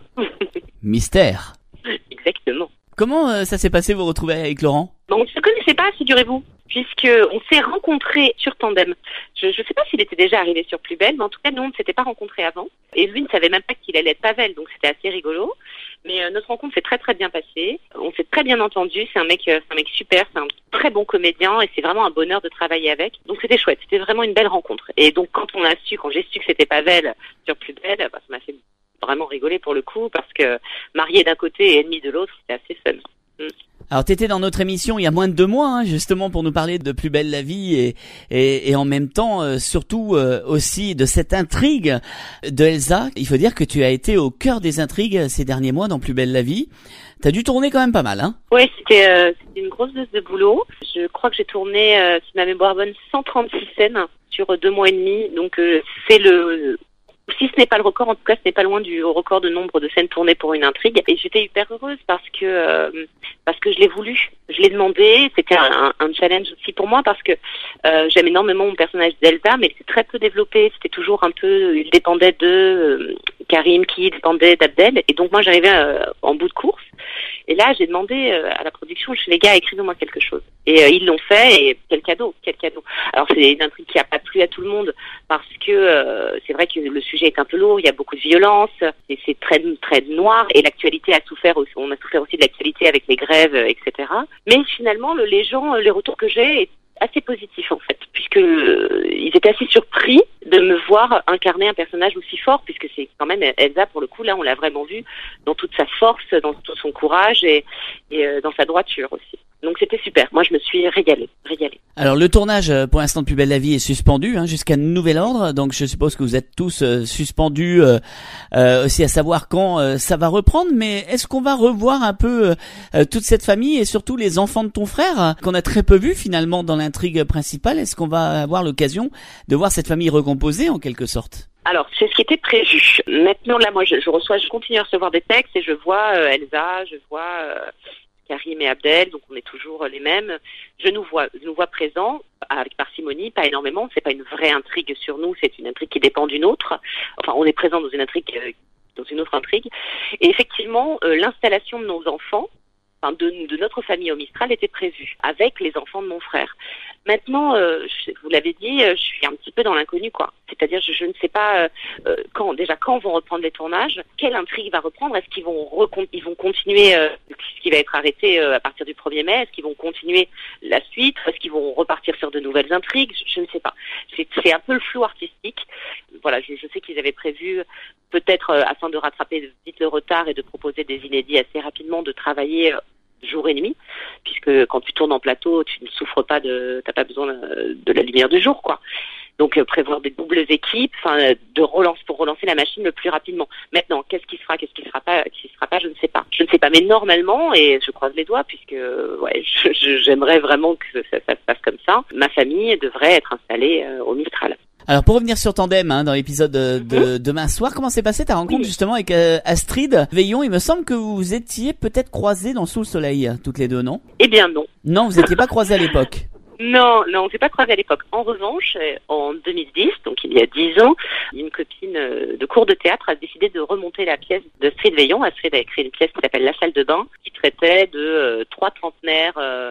Mystère. Exactement. Comment euh, ça s'est passé, vous retrouvez avec Laurent? Bon, on ne se connaissait pas, figurez-vous, puisque on s'est rencontrés sur Tandem. Je ne sais pas s'il était déjà arrivé sur Plus Belle, mais en tout cas, nous, on ne s'était pas rencontrés avant. Et lui ne savait même pas qu'il allait être Pavel, donc c'était assez rigolo. Mais euh, notre rencontre s'est très très bien passée. On s'est très bien entendu. C'est un mec, euh, c'est un mec super, c'est un très bon comédien et c'est vraiment un bonheur de travailler avec. Donc c'était chouette, c'était vraiment une belle rencontre. Et donc quand on a su, quand j'ai su que c'était Pavel sur Plus Belle, bah, ça m'a fait vraiment rigoler pour le coup, parce que marié d'un côté et ennemi de l'autre, c'était assez fun. Mm. Alors t'étais dans notre émission il y a moins de deux mois, hein, justement pour nous parler de Plus Belle la vie et et, et en même temps euh, surtout euh, aussi de cette intrigue de Elsa. Il faut dire que tu as été au cœur des intrigues ces derniers mois dans Plus Belle la vie. T'as dû tourner quand même pas mal, hein? Oui, c'était euh, c'était une grosse dose de boulot. Je crois que j'ai tourné, euh, si ma mémoire est bonne, cent trente-six scènes sur deux mois et demi. Donc euh, c'est le Si ce n'est pas le record, en tout cas, ce n'est pas loin du record de nombre de scènes tournées pour une intrigue. Et j'étais hyper heureuse parce que euh, parce que je l'ai voulu, je l'ai demandé. C'était un, un challenge aussi pour moi parce que euh, j'aime énormément mon personnage d'Elsa, mais c'est très peu développé. C'était toujours un peu, il dépendait de euh, Karim, qui dépendait d'Abdel. Et donc moi, j'arrivais euh, en bout de course. Et là, j'ai demandé euh, à la production, je suis les gars, écrivez-moi quelque chose. Et euh, ils l'ont fait. Et quel cadeau, quel cadeau. Alors c'est une intrigue qui a pas plu à tout le monde parce que euh, c'est vrai que le sujet est un peu lourd, il y a beaucoup de violence, et c'est très très noir, et l'actualité a souffert aussi, on a souffert aussi de l'actualité avec les grèves, et cetera. Mais finalement, le, les gens, les retours que j'ai est assez positif en fait, puisque euh, ils étaient assez surpris de me voir incarner un personnage aussi fort, puisque c'est quand même Elsa, pour le coup, là on l'a vraiment vu dans toute sa force, dans tout son courage et, et euh, dans sa droiture aussi. Donc c'était super, moi je me suis régalée, régalée. Alors le tournage pour l'instant de Plus Belle la vie est suspendu hein, jusqu'à nouvel ordre, donc je suppose que vous êtes tous euh, suspendus euh, euh, aussi à savoir quand euh, ça va reprendre, mais est-ce qu'on va revoir un peu euh, toute cette famille et surtout les enfants de ton frère hein, qu'on a très peu vu finalement dans l'intrigue principale? Est-ce qu'on va avoir l'occasion de voir cette famille recomposée en quelque sorte? Alors, c'est ce qui était prévu. Maintenant, là, moi, je, je reçois, je continue à recevoir des textes et je vois euh, Elsa, je vois euh, Karim et Abdel, donc on est toujours les mêmes. Je nous vois, je nous vois présents avec parcimonie, pas énormément. C'est pas une vraie intrigue sur nous, c'est une intrigue qui dépend d'une autre. Enfin, on est présent dans une intrigue, euh, dans une autre intrigue. Et effectivement, euh, l'installation de nos enfants, enfin de, de notre famille au Mistral, était prévue avec les enfants de mon frère. Maintenant, euh, je, vous l'avez dit, je suis un petit peu dans l'inconnu, quoi. C'est-à-dire, je, je ne sais pas euh, quand, déjà quand vont reprendre les tournages, quelle intrigue va reprendre, est-ce qu'ils vont recon- ils vont continuer euh, ce qui va être arrêté euh, à partir du premier mai, est-ce qu'ils vont continuer la suite, est-ce qu'ils vont repartir sur de nouvelles intrigues, je, je ne sais pas. C'est, c'est un peu le flou artistique. Voilà, je, je sais qu'ils avaient prévu, peut-être euh, afin de rattraper vite le retard et de proposer des inédits assez rapidement, de travailler euh, jour et nuit, puisque quand tu tournes en plateau, tu ne souffres pas de, t'as pas besoin de, de la lumière du jour, quoi. Donc euh, prévoir des doubles équipes, enfin de relance pour relancer la machine le plus rapidement. Maintenant, qu'est-ce qui sera, qu'est-ce qui sera pas, qu'est-ce qui sera pas, je ne sais pas. Je ne sais pas, mais normalement, et je croise les doigts, puisque ouais, je, je, j'aimerais vraiment que ça, ça se passe comme ça. Ma famille devrait être installée euh, au Mistral. Alors pour revenir sur Tandem, hein, dans l'épisode de, de demain soir, comment s'est passée ta rencontre oui. justement avec euh, Astrid Veillon? Il me semble que vous étiez peut-être croisés dans Sous le Soleil, toutes les deux, non? Eh bien non. Non, vous n'étiez pas croisés à l'époque. Non, non, on s'est pas croisés à l'époque. En revanche, en deux mille dix, donc il y a dix ans, une copine de cours de théâtre a décidé de remonter la pièce de Astrid Veillon. Astrid a écrit une pièce qui s'appelle La salle de bain, qui traitait de euh, trois trentenaires euh,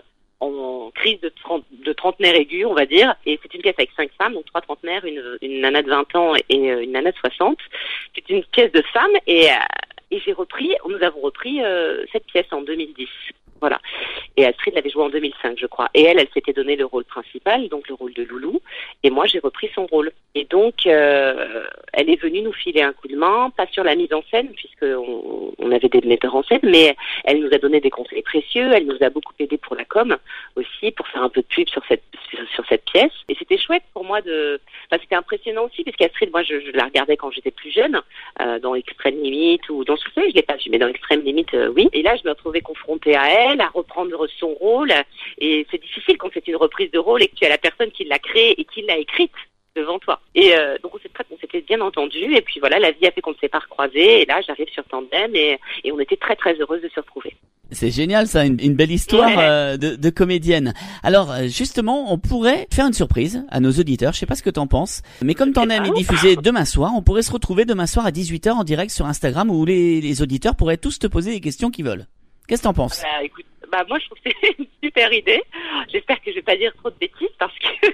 en crise de, trente, de trentenaire aigu, on va dire. Et c'est une pièce avec cinq femmes, donc trois trentenaires, une, une nana de vingt ans et une nana de soixante. C'est une pièce de femmes et, et j'ai repris, nous avons repris euh, cette pièce en deux mille dix. Voilà. Et Astrid l'avait joué en deux mille cinq, je crois. Et elle, elle s'était donné le rôle principal, donc le rôle de Loulou. Et moi, j'ai repris son rôle. Et donc, euh, elle est venue nous filer un coup de main, pas sur la mise en scène, puisqu'on on avait des metteurs en scène, mais elle nous a donné des conseils précieux. Elle nous a beaucoup aidé pour la com aussi, pour faire un peu de pub sur cette sur, sur cette pièce. Et c'était chouette pour moi de... Enfin, c'était impressionnant aussi, puisqu'Astrid, moi, je, je la regardais quand j'étais plus jeune, euh, dans Extrême Limite ou dans Soufflet, je l'ai pas vu, mais dans Extrême Limite, euh, oui. Et là, je me retrouvais confrontée à elle, à reprendre son rôle, et c'est difficile quand c'est une reprise de rôle et que tu as la personne qui l'a créée et qui l'a écrite devant toi. Et euh, donc on s'était, on s'était bien entendu, et puis voilà, la vie a fait qu'on ne s'est pas recroisés, et là j'arrive sur Tandem, et, et on était très très heureuses de se retrouver. C'est génial ça, une, une belle histoire ouais. euh, de, de comédienne. Alors justement, on pourrait faire une surprise à nos auditeurs, je sais pas ce que t'en penses, mais comme Tandem est diffusé demain soir, on pourrait se retrouver demain soir à dix-huit heures en direct sur Instagram, où les, les auditeurs pourraient tous te poser les questions qu'ils veulent. Qu'est-ce que t'en penses? Bah, écoute, bah moi je trouve que c'est une super idée. J'espère que je vais pas dire trop de bêtises parce que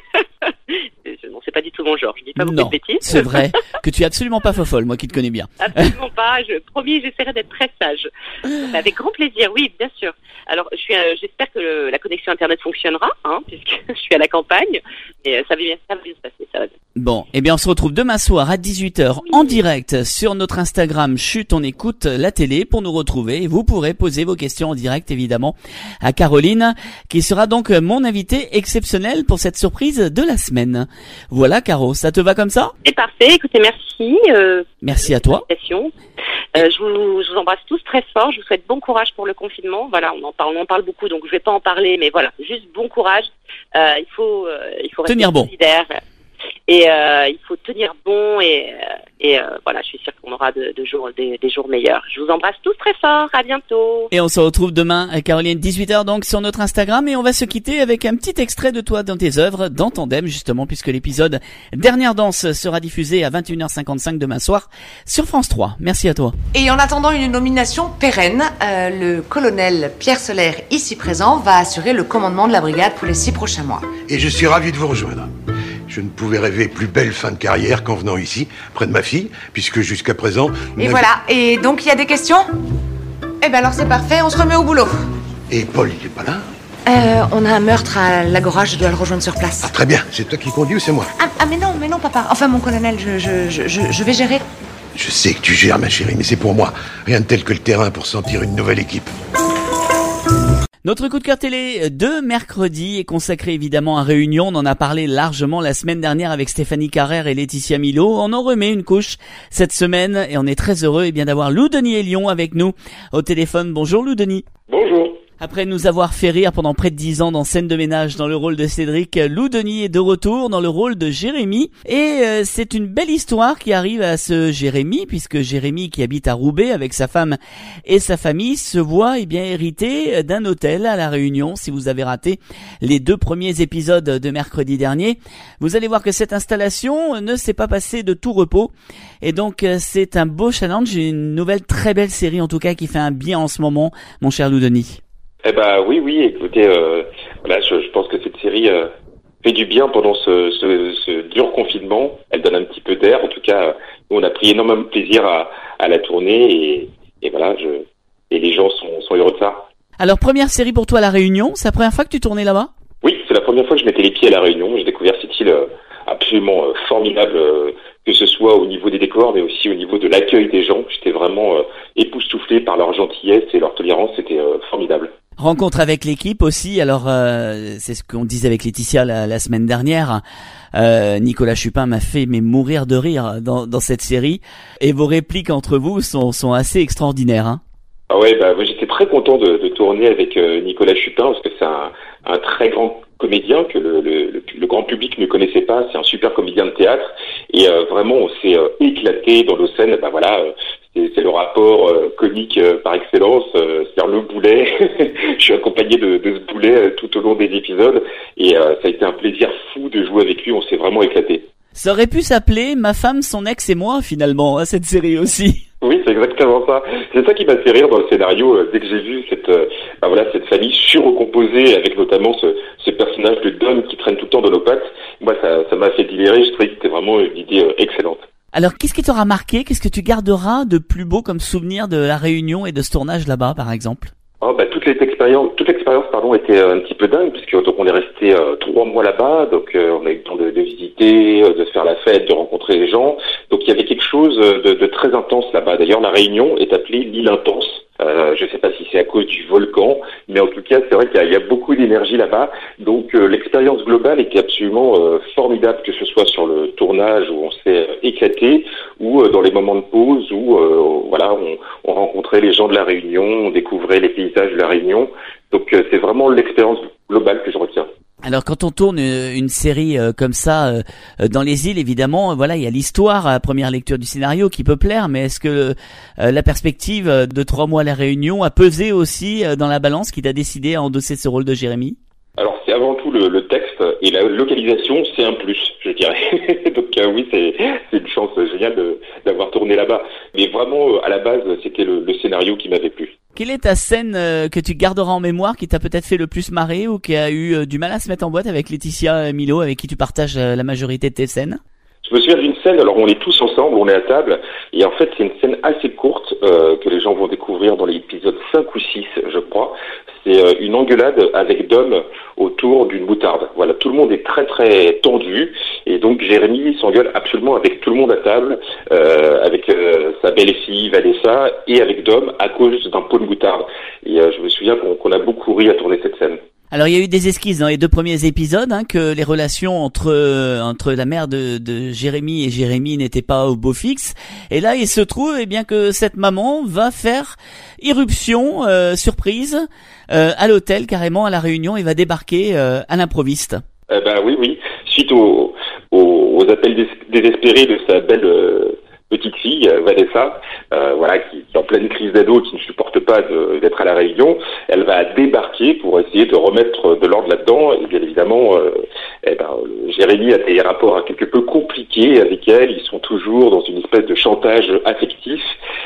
non, c'est pas du tout mon genre. Je dis pas beaucoup non, de bêtises. C'est vrai que tu es absolument pas fofolle, moi qui te connais bien. Absolument pas. Je promis, j'essaierai d'être très sage. Avec grand plaisir, oui, bien sûr. Alors, je suis, euh, j'espère que le, la connexion internet fonctionnera, hein, puisque je suis à la campagne. Et euh, ça va bien, ça va bien se passer, ça va bien. Bon, eh bien, on se retrouve demain soir à dix-huit heures oui. en direct sur notre Instagram Chut, on écoute la télé pour nous retrouver. Et vous pourrez poser vos questions en direct, évidemment, à Caroline, qui sera donc mon invitée exceptionnelle pour cette surprise de la semaine. Voilà, Caro, ça te va comme ça? C'est parfait. Écoutez, merci. Euh, merci à toi. Euh, je, vous, je vous embrasse tous très fort. Je vous souhaite bon courage pour le confinement. Voilà, on en parle, on en parle beaucoup, donc je vais pas en parler, mais voilà, juste bon courage. Euh, il faut, euh, il faut rester tenir bon. Solidaire. Et euh, il faut tenir bon et, et euh, voilà, je suis sûre qu'on aura de, de jours, des, des jours meilleurs. Je vous embrasse tous très fort, à bientôt. Et on se retrouve demain, Caroline, dix-huit heures donc sur notre Instagram, et on va se quitter avec un petit extrait de toi dans tes œuvres, dans Tandem justement, puisque l'épisode Dernière Danse sera diffusé à vingt et une heures cinquante-cinq demain soir sur France trois. Merci à toi. Et en attendant une nomination pérenne, euh, le colonel Pierre Solaire, ici présent, va assurer le commandement de la brigade pour les six prochains mois. Et je suis ravi de vous rejoindre. Je ne pouvais rêver plus belle fin de carrière qu'en venant ici, près de ma fille, puisque jusqu'à présent... Et voilà, et donc il y a des questions? Eh ben alors c'est parfait, on se remet au boulot. Et Paul, il est pas là? Euh, on a un meurtre à l'Agora, je dois le rejoindre sur place. Ah, très bien, c'est toi qui conduis ou c'est moi? Ah, ah mais non, mais non papa, enfin mon colonel, je, je, je, je, je vais gérer. Je sais que tu gères ma chérie, mais c'est pour moi. Rien de tel que le terrain pour sentir une nouvelle équipe. Notre coup de cœur télé de mercredi est consacré évidemment à Réunion. On en a parlé largement la semaine dernière avec Stéphanie Carrère et Laetitia Milo. On en remet une couche cette semaine et on est très heureux eh bien d'avoir Lou Denis et Lyon avec nous au téléphone. Bonjour Lou Denis. Bonjour. Après nous avoir fait rire pendant près de dix ans dans Scène de ménage dans le rôle de Cédric, Lou Denis est de retour dans le rôle de Jérémy. Et euh, c'est une belle histoire qui arrive à ce Jérémy, puisque Jérémy, qui habite à Roubaix avec sa femme et sa famille, se voit eh bien hériter d'un hôtel à La Réunion. Si vous avez raté les deux premiers épisodes de mercredi dernier, vous allez voir que cette installation ne s'est pas passée de tout repos. Et donc c'est un beau challenge, une nouvelle très belle série en tout cas qui fait un bien en ce moment, mon cher Lou Denis. Eh ben oui, oui, écoutez, euh, voilà, je, je pense que cette série euh, fait du bien pendant ce, ce, ce dur confinement. Elle donne un petit peu d'air. En tout cas, nous, on a pris énormément de plaisir à, à la tourner et, et voilà, je, et les gens sont, sont heureux de ça. Alors, première série pour toi à La Réunion, c'est la première fois que tu tournais là-bas? Oui, c'est la première fois que je mettais les pieds à La Réunion. J'ai découvert cette île euh, absolument euh, formidable, euh, que ce soit au niveau des décors, mais aussi au niveau de l'accueil des gens. J'étais vraiment euh, époustouflé par leur gentillesse et leur tolérance. C'était euh, formidable. Rencontre avec l'équipe aussi. Alors euh, c'est ce qu'on disait avec Laetitia la, la semaine dernière. Euh, Nicolas Chupin m'a fait mais mourir de rire dans, dans cette série. Et vos répliques entre vous sont, sont assez extraordinaires. Hein. Ah ouais, bah moi j'étais très content de, de tourner avec euh, Nicolas Chupin parce que c'est un, un très grand comédien que le, le, le, le grand public ne connaissait pas. C'est un super comédien de théâtre et euh, vraiment on s'est euh, éclaté dans nos scènes. Bah voilà. Euh, C'est, c'est le rapport euh, comique euh, par excellence, euh, c'est-à-dire le boulet. Je suis accompagné de, de ce boulet euh, tout au long des épisodes et euh, ça a été un plaisir fou de jouer avec lui, on s'est vraiment éclaté. Ça aurait pu s'appeler Ma femme, son ex et moi finalement, hein, cette série aussi. Oui, c'est exactement ça. C'est ça qui m'a fait rire dans le scénario euh, dès que j'ai vu cette, euh, bah voilà, cette famille surrecomposée avec notamment ce, ce personnage de Dom qui traîne tout le temps dans nos pattes. Moi, ça, ça m'a fait délirer. Je trouvais que c'était vraiment une idée euh, excellente. Alors, qu'est-ce qui t'aura marqué? Qu'est-ce que tu garderas de plus beau comme souvenir de la Réunion et de ce tournage là-bas, par exemple? Oh, bah, toute l'expérience, toute l'expérience, pardon, était euh, un petit peu dingue puisque donc on est resté euh, trois mois là-bas, donc euh, on a eu le temps de, de visiter, euh, de faire la fête, de rencontrer les gens. Donc il y avait quelque chose de, de très intense là-bas. D'ailleurs, la Réunion est appelée l'île intense. Euh, je sais pas si c'est à cause du volcan, mais en tout cas, c'est vrai qu'il y a, il y a beaucoup d'énergie là-bas. Donc euh, l'expérience globale était absolument euh, formidable, que ce soit sur le tournage où on s'est euh, éclaté, ou euh, dans les moments de pause où euh, voilà, on, on rencontrait les gens de la Réunion, on découvrait les paysages de la Réunion. Donc euh, c'est vraiment l'expérience globale que je retiens. Alors quand on tourne une série comme ça euh, dans les îles, évidemment, voilà, il y a l'histoire à première lecture du scénario qui peut plaire, mais est-ce que euh, la perspective de trois mois à la Réunion a pesé aussi dans la balance qui t'a décidé à endosser ce rôle de Jérémy? Alors c'est avant tout le, le texte et la localisation, c'est un plus, je dirais. Donc euh, oui, c'est, c'est une chance géniale de, d'avoir tourné là-bas. Mais vraiment, euh, à la base, c'était le, le scénario qui m'avait plu. Quelle est ta scène euh, que tu garderas en mémoire, qui t'a peut-être fait le plus marrer ou qui a eu euh, du mal à se mettre en boîte avec Laetitia Milo, avec qui tu partages euh, la majorité de tes scènes? Je me souviens d'une scène, alors on est tous ensemble, on est à table, et en fait c'est une scène assez courte euh, que les gens vont découvrir dans l'épisode cinq ou six, je crois. C'est euh, une engueulade avec Dom autour d'une moutarde. Voilà, tout le monde est très très tendu, et donc Jérémy s'engueule absolument avec tout le monde à table, euh, avec euh, sa belle-fille Vanessa, et avec Dom à cause d'un pot de moutarde. Et euh, je me souviens qu'on, qu'on a beaucoup ri à tourner cette scène. Alors il y a eu des esquisses dans les deux premiers épisodes, hein, que les relations entre euh, entre la mère de, de Jérémy et Jérémy n'étaient pas au beau fixe. Et là il se trouve eh bien que cette maman va faire irruption euh, surprise euh, à l'hôtel, carrément à la Réunion, et va débarquer euh, à l'improviste. Eh ben oui oui, suite aux, aux, aux appels dés- désespérés de sa belle euh, petite fille Vanessa, euh, voilà, qui est en pleine crise d'ado, qui ne supporte pas de, d'être à la Réunion, elle va débarquer pour essayer de remettre de l'ordre là-dedans. Et bien évidemment, euh, eh ben, Jérémy a des rapports quelque peu compliqués avec elle. Ils sont toujours dans une espèce de chantage affectif.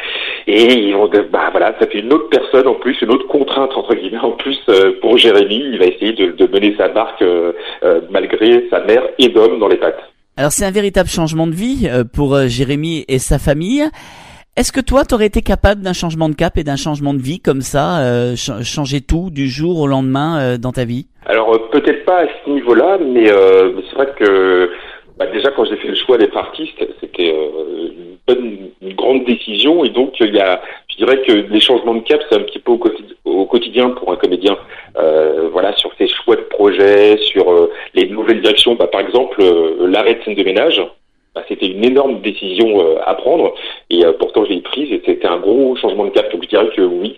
Et ils vont, bah voilà, ça fait une autre personne en plus, une autre contrainte entre guillemets en plus euh, pour Jérémy. Il va essayer de, de mener sa barque euh, euh, malgré sa mère et Dom dans les pattes. Alors c'est un véritable changement de vie pour Jérémy et sa famille. Est-ce que toi, t'aurais été capable d'un changement de cap et d'un changement de vie comme ça, euh, ch- changer tout du jour au lendemain euh, dans ta vie? Alors euh, peut-être pas à ce niveau-là, mais, euh, mais c'est vrai que bah, déjà quand j'ai fait le choix d'être artiste, c'était euh, une bonne, une grande décision, et donc il y a, je dirais que les changements de cap, c'est un petit peu au quotidien, au quotidien pour un comédien. Euh, voilà, sur ses choix de projet, sur euh, les nouvelles directions. Bah, par exemple, euh, l'arrêt de scène de ménage, bah, c'était une énorme décision euh, à prendre, et euh, pourtant je l'ai prise, et c'était un gros changement de cap. Donc je dirais que oui,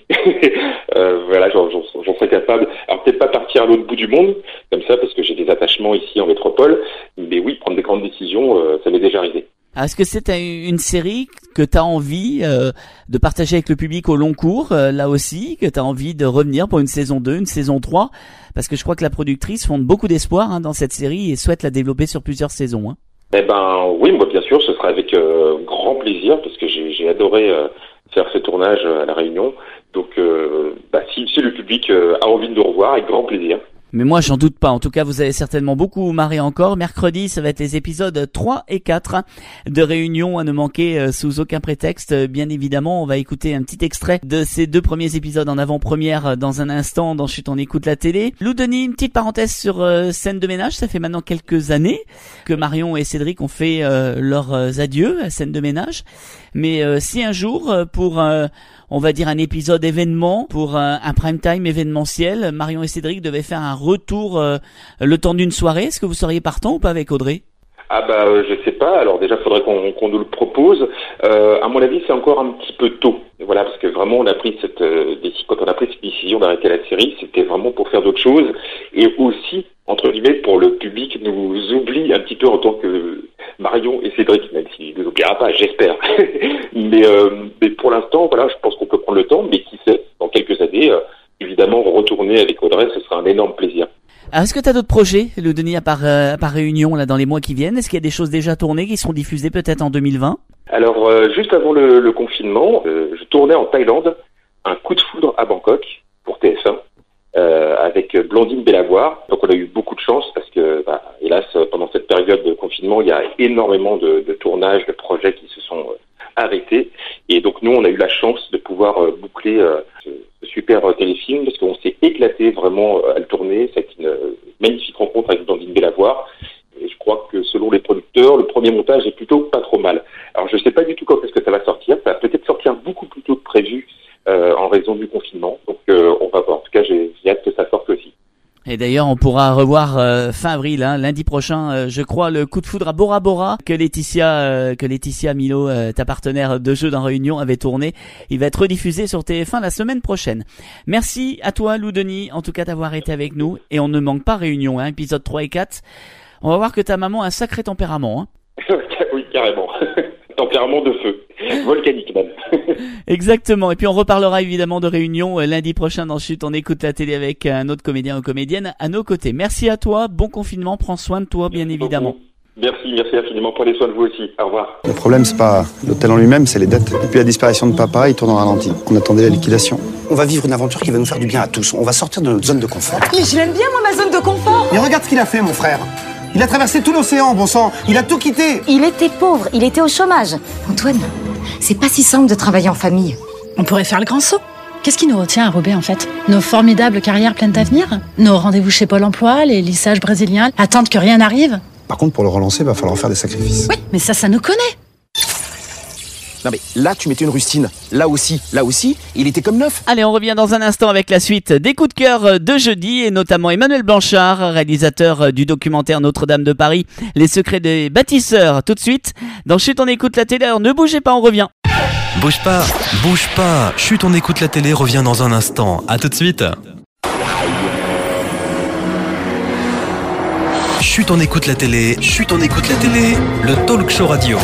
euh, voilà, j'en, j'en, j'en serais capable. Alors peut-être pas partir à l'autre bout du monde, comme ça, parce que j'ai des attachements ici en métropole, mais oui, prendre des grandes décisions, euh, ça m'est déjà arrivé. Est-ce que c'est une série que tu as envie euh, de partager avec le public au long cours, euh, là aussi, que tu as envie de revenir pour une saison deux, une saison trois? Parce que je crois que la productrice fonde beaucoup d'espoir hein, dans cette série et souhaite la développer sur plusieurs saisons. Hein. Eh ben oui, moi bien sûr, ce sera avec euh, grand plaisir, parce que j'ai, j'ai adoré euh, faire ce tournage à La Réunion. Donc euh, bah, si, si le public euh, a envie de nous revoir, avec grand plaisir. Mais moi, j'en doute pas. En tout cas, vous allez certainement beaucoup marrer encore. Mercredi, ça va être les épisodes trois et quatre de Réunion à ne manquer euh, sous aucun prétexte. Bien évidemment, on va écouter un petit extrait de ces deux premiers épisodes en avant-première dans un instant dans Chut, on écoute la télé. Lou Denis, une petite parenthèse sur euh, Scène de ménage. Ça fait maintenant quelques années que Marion et Cédric ont fait euh, leurs euh, adieux à Scène de ménage. Mais euh, si un jour, euh, pour... Euh, on va dire un épisode événement, pour un, un prime time événementiel, Marion et Cédric devaient faire un retour euh, le temps d'une soirée. Est-ce que vous seriez partant ou pas avec Audrey? Ah bah euh, je sais pas, alors déjà faudrait qu'on, qu'on nous le propose. Euh, à mon avis c'est encore un petit peu tôt. Voilà, parce que vraiment on a pris cette euh, décision, quand on a pris cette décision d'arrêter la série, c'était vraiment pour faire d'autres choses, et aussi, entre guillemets, pour le public nous oublie un petit peu en tant que Marion et Cédric, même s'il ne nous oubliera pas, j'espère. mais, euh, mais pour l'instant, voilà, je pense qu'on peut prendre le temps, mais qui sait, dans quelques années, euh, évidemment retourner avec Audrey, ce sera un énorme plaisir. Alors, est-ce que tu as d'autres projets, le Denis, à part, euh, à part Réunion, là, dans les mois qui viennent? Est-ce qu'il y a des choses déjà tournées qui seront diffusées peut-être en deux mille vingt? Alors, euh, juste avant le, le confinement, euh, je tournais en Thaïlande un coup de foudre à Bangkok pour T F un euh, avec Blandine Bellavoir. Donc, on a eu beaucoup de chance parce que, bah, hélas, pendant cette période de confinement, il y a énormément de, de tournages, de projets qui se sont euh, arrêtés. Et donc, nous, on a eu la chance de pouvoir euh, boucler euh, ce, ce super euh, téléfilm parce qu'on s'est éclaté vraiment euh, à le tourner. Ça a été une euh, magnifique rencontre avec Blandine Bellavoir. Et je crois que selon les producteurs, le premier montage est plutôt pas trop mal. Alors je sais pas du tout quand est-ce que ça va sortir. Ça va peut-être sortir beaucoup plus tôt que prévu euh, en raison du confinement. Donc euh, on va voir. En tout cas, j'ai, j'ai hâte que ça sorte aussi. Et d'ailleurs, on pourra revoir euh, fin avril, hein, lundi prochain, euh, je crois, le coup de foudre à Bora Bora que Laetitia, euh, que Laetitia Milo, euh, ta partenaire de jeu dans Réunion, avait tourné. Il va être rediffusé sur T F un la semaine prochaine. Merci à toi, Lou Denis, en tout cas d'avoir été avec nous. Et on ne manque pas Réunion, hein, épisode trois et quatre. On va voir que ta maman a un sacré tempérament. Hein. Oui, carrément. Tempérament de feu. Volcanique même. Exactement. Et puis on reparlera évidemment de Réunion euh, lundi prochain dans Chut. On écoute la télé avec un autre comédien ou comédienne à nos côtés. Merci à toi. Bon confinement. Prends soin de toi, bien merci évidemment. Beaucoup. Merci, merci infiniment. Prenez soin de vous aussi. Au revoir. Le problème, c'est pas l'hôtel en lui-même, c'est les dettes. Depuis la disparition de papa, il tourne en ralenti. On attendait la liquidation. On va vivre une aventure qui va nous faire du bien à tous. On va sortir de notre zone de confort. Mais je l'aime bien, moi, ma zone de confort. Mais regarde ce qu'il a fait, mon frère. Il a traversé tout l'océan, bon sang. Il a tout quitté. Il était pauvre, il était au chômage. Antoine, c'est pas si simple de travailler en famille. On pourrait faire le grand saut. Qu'est-ce qui nous retient à Roubaix, en fait? Nos formidables carrières pleines d'avenir? Nos rendez-vous chez Pôle emploi, les lissages brésiliens, attendre que rien n'arrive? Par contre, pour le relancer, il va falloir faire des sacrifices. Oui, mais ça, ça nous connaît. Non mais là, tu mettais une rustine. Là aussi, là aussi, il était comme neuf. Allez, on revient dans un instant avec la suite des coups de cœur de jeudi et notamment Emmanuel Blanchard, réalisateur du documentaire Notre-Dame de Paris, les secrets des bâtisseurs. Tout de suite, dans Chut, on écoute la télé. Alors ne bougez pas, on revient. Bouge pas, bouge pas. Chut, on écoute la télé revient dans un instant. À tout de suite. Chut, on écoute la télé. Chut, on écoute la télé. Le talk show radio.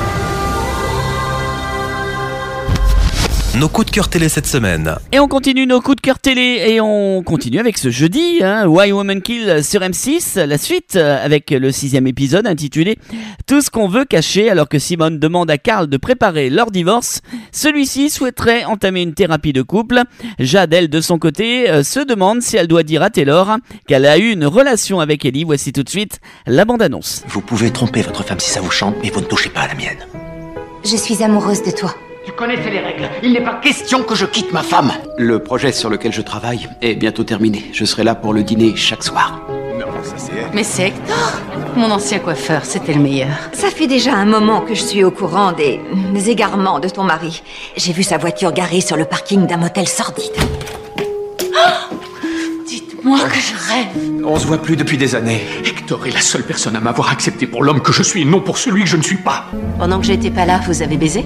Nos coups de cœur télé cette semaine. Et on continue nos coups de cœur télé et on continue avec ce jeudi, hein, Why Women Kill sur M six, la suite avec le sixième épisode intitulé Tout ce qu'on veut cacher alors que Simone demande à Carl de préparer leur divorce. Celui-ci souhaiterait entamer une thérapie de couple. Jade, elle, de son côté, euh, se demande si elle doit dire à Taylor qu'elle a eu une relation avec Ellie. Voici tout de suite la bande-annonce. Vous pouvez tromper votre femme si ça vous chante, mais vous ne touchez pas à la mienne. Je suis amoureuse de toi. Tu connaissais les règles. Il n'est pas question que je quitte ma femme. Le projet sur lequel je travaille est bientôt terminé. Je serai là pour le dîner chaque soir. Non, ça c'est... Mais c'est Hector, mon ancien coiffeur, c'était le meilleur. Ça fait déjà un moment que je suis au courant des, des égarements de ton mari. J'ai vu sa voiture garée sur le parking d'un motel sordide. Oh, dites-moi que je rêve. On se voit plus depuis des années. Hector est la seule personne à m'avoir accepté pour l'homme que je suis, non pour celui que je ne suis pas. Pendant que j'étais pas là, vous avez baisé ?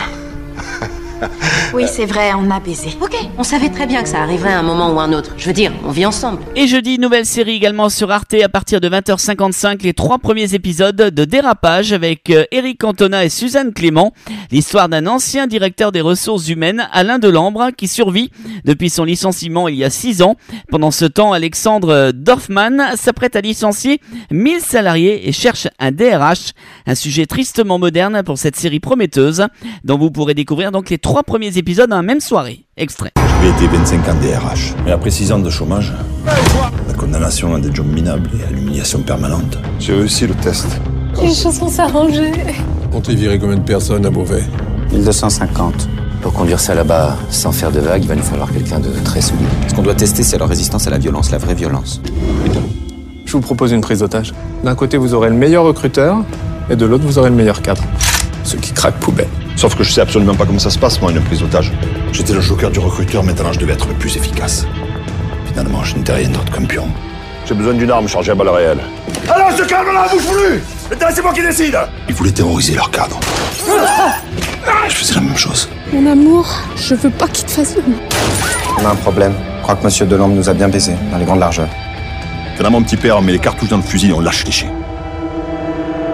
Oui, c'est vrai, on a baisé. Ok, on savait très bien que ça arriverait à un moment ou un autre. Je veux dire, on vit ensemble. Et jeudi, nouvelle série également sur Arte à partir de vingt heures cinquante-cinq, les trois premiers épisodes de Dérapage avec Eric Cantona et Suzanne Clément. L'histoire d'un ancien directeur des ressources humaines, Alain Delambre, qui survit depuis son licenciement il y a six ans. Pendant ce temps, Alexandre Dorfman s'apprête à licencier mille salariés et cherche un D R H. Un sujet tristement moderne pour cette série prometteuse, dont vous pourrez découvrir donc les trois premiers épisodes dans la même soirée. Extrait. J'ai été vingt-cinq ans D R H, mais après six ans de chômage, la condamnation à des jobs minables et à l'humiliation permanente. J'ai réussi le test. Les choses vont s'arranger. Comptez virer combien de personnes à Beauvais? mille deux cent cinquante. Pour conduire ça là-bas sans faire de vagues, il va nous falloir quelqu'un de très solide. Ce qu'on doit tester, c'est leur résistance à la violence, la vraie violence. Je vous propose une prise d'otage. D'un côté, vous aurez le meilleur recruteur, et de l'autre, vous aurez le meilleur cadre. Ceux qui craquent poubelle. Sauf que je sais absolument pas comment ça se passe, moi, une prise d'otage. J'étais le joker du recruteur, maintenant je devais être le plus efficace. Finalement, je n'étais rien d'autre qu'un pion. J'ai besoin d'une arme chargée à balles réelles. Alors, je calme là, bouge plus! Maintenant, c'est moi qui décide! Ils voulaient terroriser leur cadre. Je faisais la même chose. Mon amour, je veux pas qu'il te fasse de mal. On a un problème. Je crois que Monsieur Delambre nous a bien baisés, dans les grandes largeurs. Finalement, mon petit père, on met les cartouches dans le fusil et on lâche les chiens.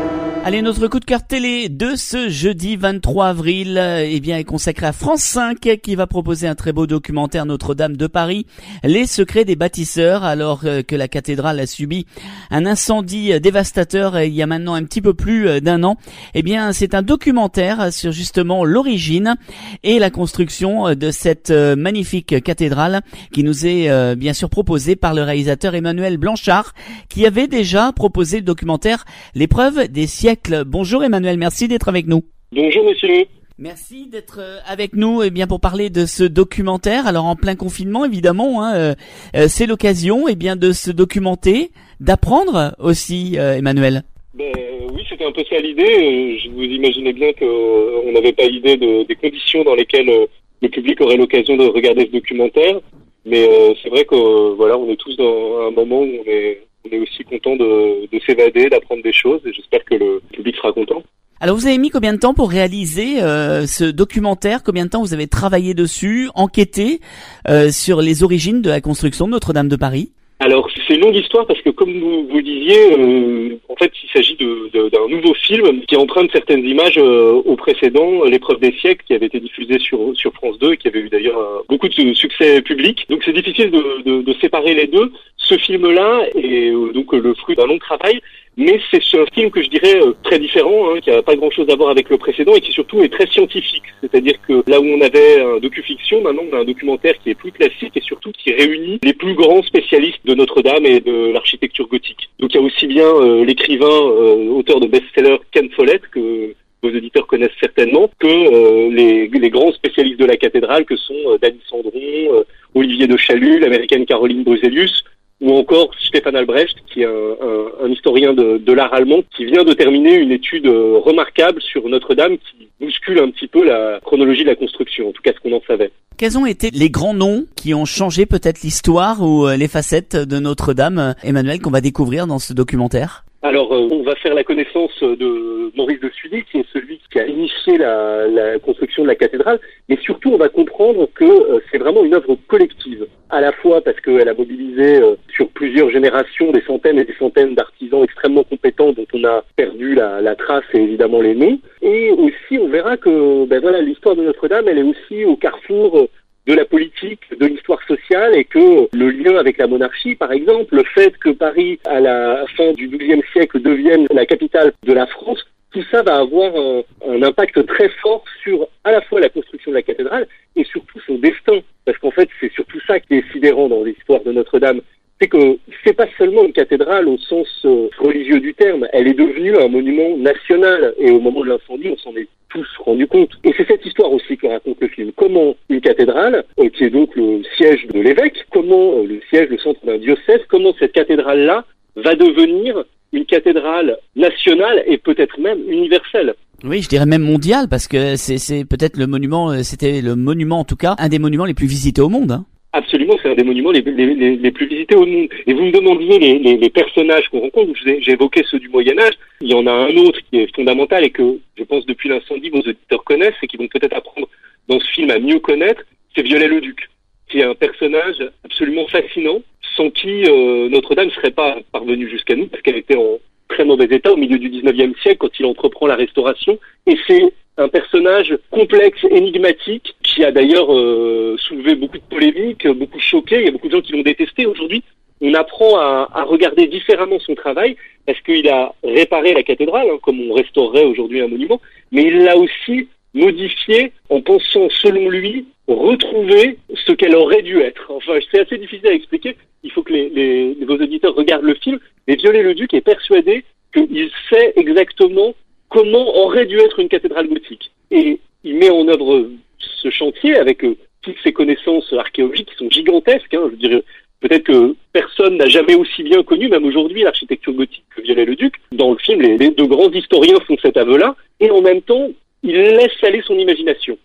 Allez, notre coup de cœur télé de ce jeudi vingt-trois avril eh bien, est consacré à France cinq qui va proposer un très beau documentaire Notre-Dame de Paris, Les secrets des bâtisseurs, alors que la cathédrale a subi un incendie dévastateur il y a maintenant un petit peu plus d'un an. Eh bien, c'est un documentaire sur justement l'origine et la construction de cette magnifique cathédrale qui nous est bien sûr proposée par le réalisateur Emmanuel Blanchard qui avait déjà proposé le documentaire L'épreuve des siècles. Bonjour Emmanuel, merci d'être avec nous. Bonjour monsieur. Merci d'être avec nous eh bien pour parler de ce documentaire. Alors en plein confinement évidemment, hein, euh, c'est l'occasion eh bien de se documenter, d'apprendre aussi euh, Emmanuel. Ben oui, c'était un peu ça l'idée. Je vous imaginez bien qu'on n'avait pas idée de, des conditions dans lesquelles le public aurait l'occasion de regarder ce documentaire. Mais euh, c'est vrai que euh, voilà, on est tous dans un moment où on est On est aussi content de, de s'évader, d'apprendre des choses et j'espère que le public sera content. Alors vous avez mis combien de temps pour réaliser euh, ce documentaire? Combien de temps vous avez travaillé dessus, enquêté euh, sur les origines de la construction de Notre-Dame de Paris? Alors c'est une longue histoire parce que comme vous, vous disiez, euh, en fait il s'agit de, de, d'un nouveau film qui emprunte certaines images euh, au précédent, L'épreuve des siècles, qui avait été diffusé sur, sur France deux et qui avait eu d'ailleurs euh, beaucoup de succès public. Donc c'est difficile de, de, de séparer les deux. Ce film-là est euh, donc le fruit d'un long travail, mais c'est un film que je dirais euh, très différent, hein, qui n'a pas grand-chose à voir avec le précédent et qui surtout est très scientifique. C'est-à-dire que là où on avait un docu-fiction, maintenant on a un documentaire qui est plus classique et surtout qui réunit les plus grands spécialistes de Notre-Dame et de l'architecture gothique. Donc il y a aussi bien euh, l'écrivain, euh, auteur de best-seller Ken Follett, que vos auditeurs connaissent certainement, que euh, les, les grands spécialistes de la cathédrale que sont euh, Dany Sandron, euh, Olivier de Chalut, l'américaine Caroline Bruselius, ou encore Stéphane Albrecht, qui est un, un, un historien de, de l'art allemand, qui vient de terminer une étude euh, remarquable sur Notre-Dame qui bouscule un petit peu la chronologie de la construction, en tout cas ce qu'on en savait. Quels ont été les grands noms qui ont changé peut-être l'histoire ou les facettes de Notre-Dame, Emmanuel, qu'on va découvrir dans ce documentaire? Alors, euh, on va faire la connaissance de Maurice de Sully, qui est celui qui a initié la, la construction de la cathédrale, mais surtout on va comprendre que euh, c'est vraiment une œuvre collective, à la fois parce qu'elle a mobilisé euh, sur plusieurs générations des centaines et des centaines d'artisans extrêmement compétents dont on a perdu la, la trace et évidemment les noms, et aussi on verra que ben voilà, l'histoire de Notre-Dame, elle est aussi au carrefour euh, de la politique, de l'histoire sociale, et que le lien avec la monarchie, par exemple, le fait que Paris, à la fin du douzième siècle, devienne la capitale de la France, tout ça va avoir un, un impact très fort sur à la fois la construction de la cathédrale et surtout son destin. Parce qu'en fait, c'est surtout ça qui est sidérant dans l'histoire de Notre-Dame. C'est que c'est pas seulement une cathédrale au sens euh, religieux du terme, elle est devenue un monument national et au moment de l'incendie, on s'en est tous rendu compte. Et c'est cette histoire aussi que raconte le film. Comment une cathédrale, euh, qui est donc le siège de l'évêque, comment euh, le siège, le centre d'un diocèse, comment cette cathédrale-là va devenir une cathédrale nationale et peut-être même universelle. Oui, je dirais même mondiale, parce que c'est, c'est peut-être le monument, c'était le monument en tout cas, un des monuments les plus visités au monde, hein. Absolument, c'est un des monuments les, les, les, les plus visités au monde. Et vous me demandiez les, les, les personnages qu'on rencontre, j'ai, j'ai évoqué ceux du Moyen-Âge, il y en a un autre qui est fondamental et que je pense depuis l'incendie vos auditeurs connaissent et qui vont peut-être apprendre dans ce film à mieux connaître, c'est Viollet-le-Duc, qui est un personnage absolument fascinant, sans qui euh, Notre-Dame ne serait pas parvenue jusqu'à nous, parce qu'elle était en très mauvais état au milieu du dix-neuvième siècle quand il entreprend la restauration. Et c'est un personnage complexe, énigmatique, qui a d'ailleurs euh, soulevé beaucoup de polémiques, beaucoup choqué. Il y a beaucoup de gens qui l'ont détesté. Aujourd'hui, on apprend à, à regarder différemment son travail, parce qu'il a réparé la cathédrale, hein, comme on restaurerait aujourd'hui un monument, mais il l'a aussi modifié en pensant, selon lui, retrouver ce qu'elle aurait dû être. Enfin, c'est assez difficile à expliquer. Il faut que les, les, vos auditeurs regardent le film. Mais Viollet-le-Duc est persuadé qu'il sait exactement comment aurait dû être une cathédrale gothique. Et il met en œuvre ce chantier avec euh, toutes ses connaissances archéologiques qui sont gigantesques. Hein, je dirais, peut-être que personne n'a jamais aussi bien connu, même aujourd'hui, l'architecture gothique que Viollet-le-Duc. Dans le film, les, les deux grands historiens font cet aveu-là. Et en même temps, il laisse aller son imagination.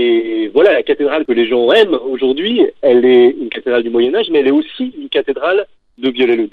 Et voilà, la cathédrale que les gens aiment aujourd'hui, elle est une cathédrale du Moyen-Âge, mais elle est aussi une cathédrale de Viollet-le-Duc.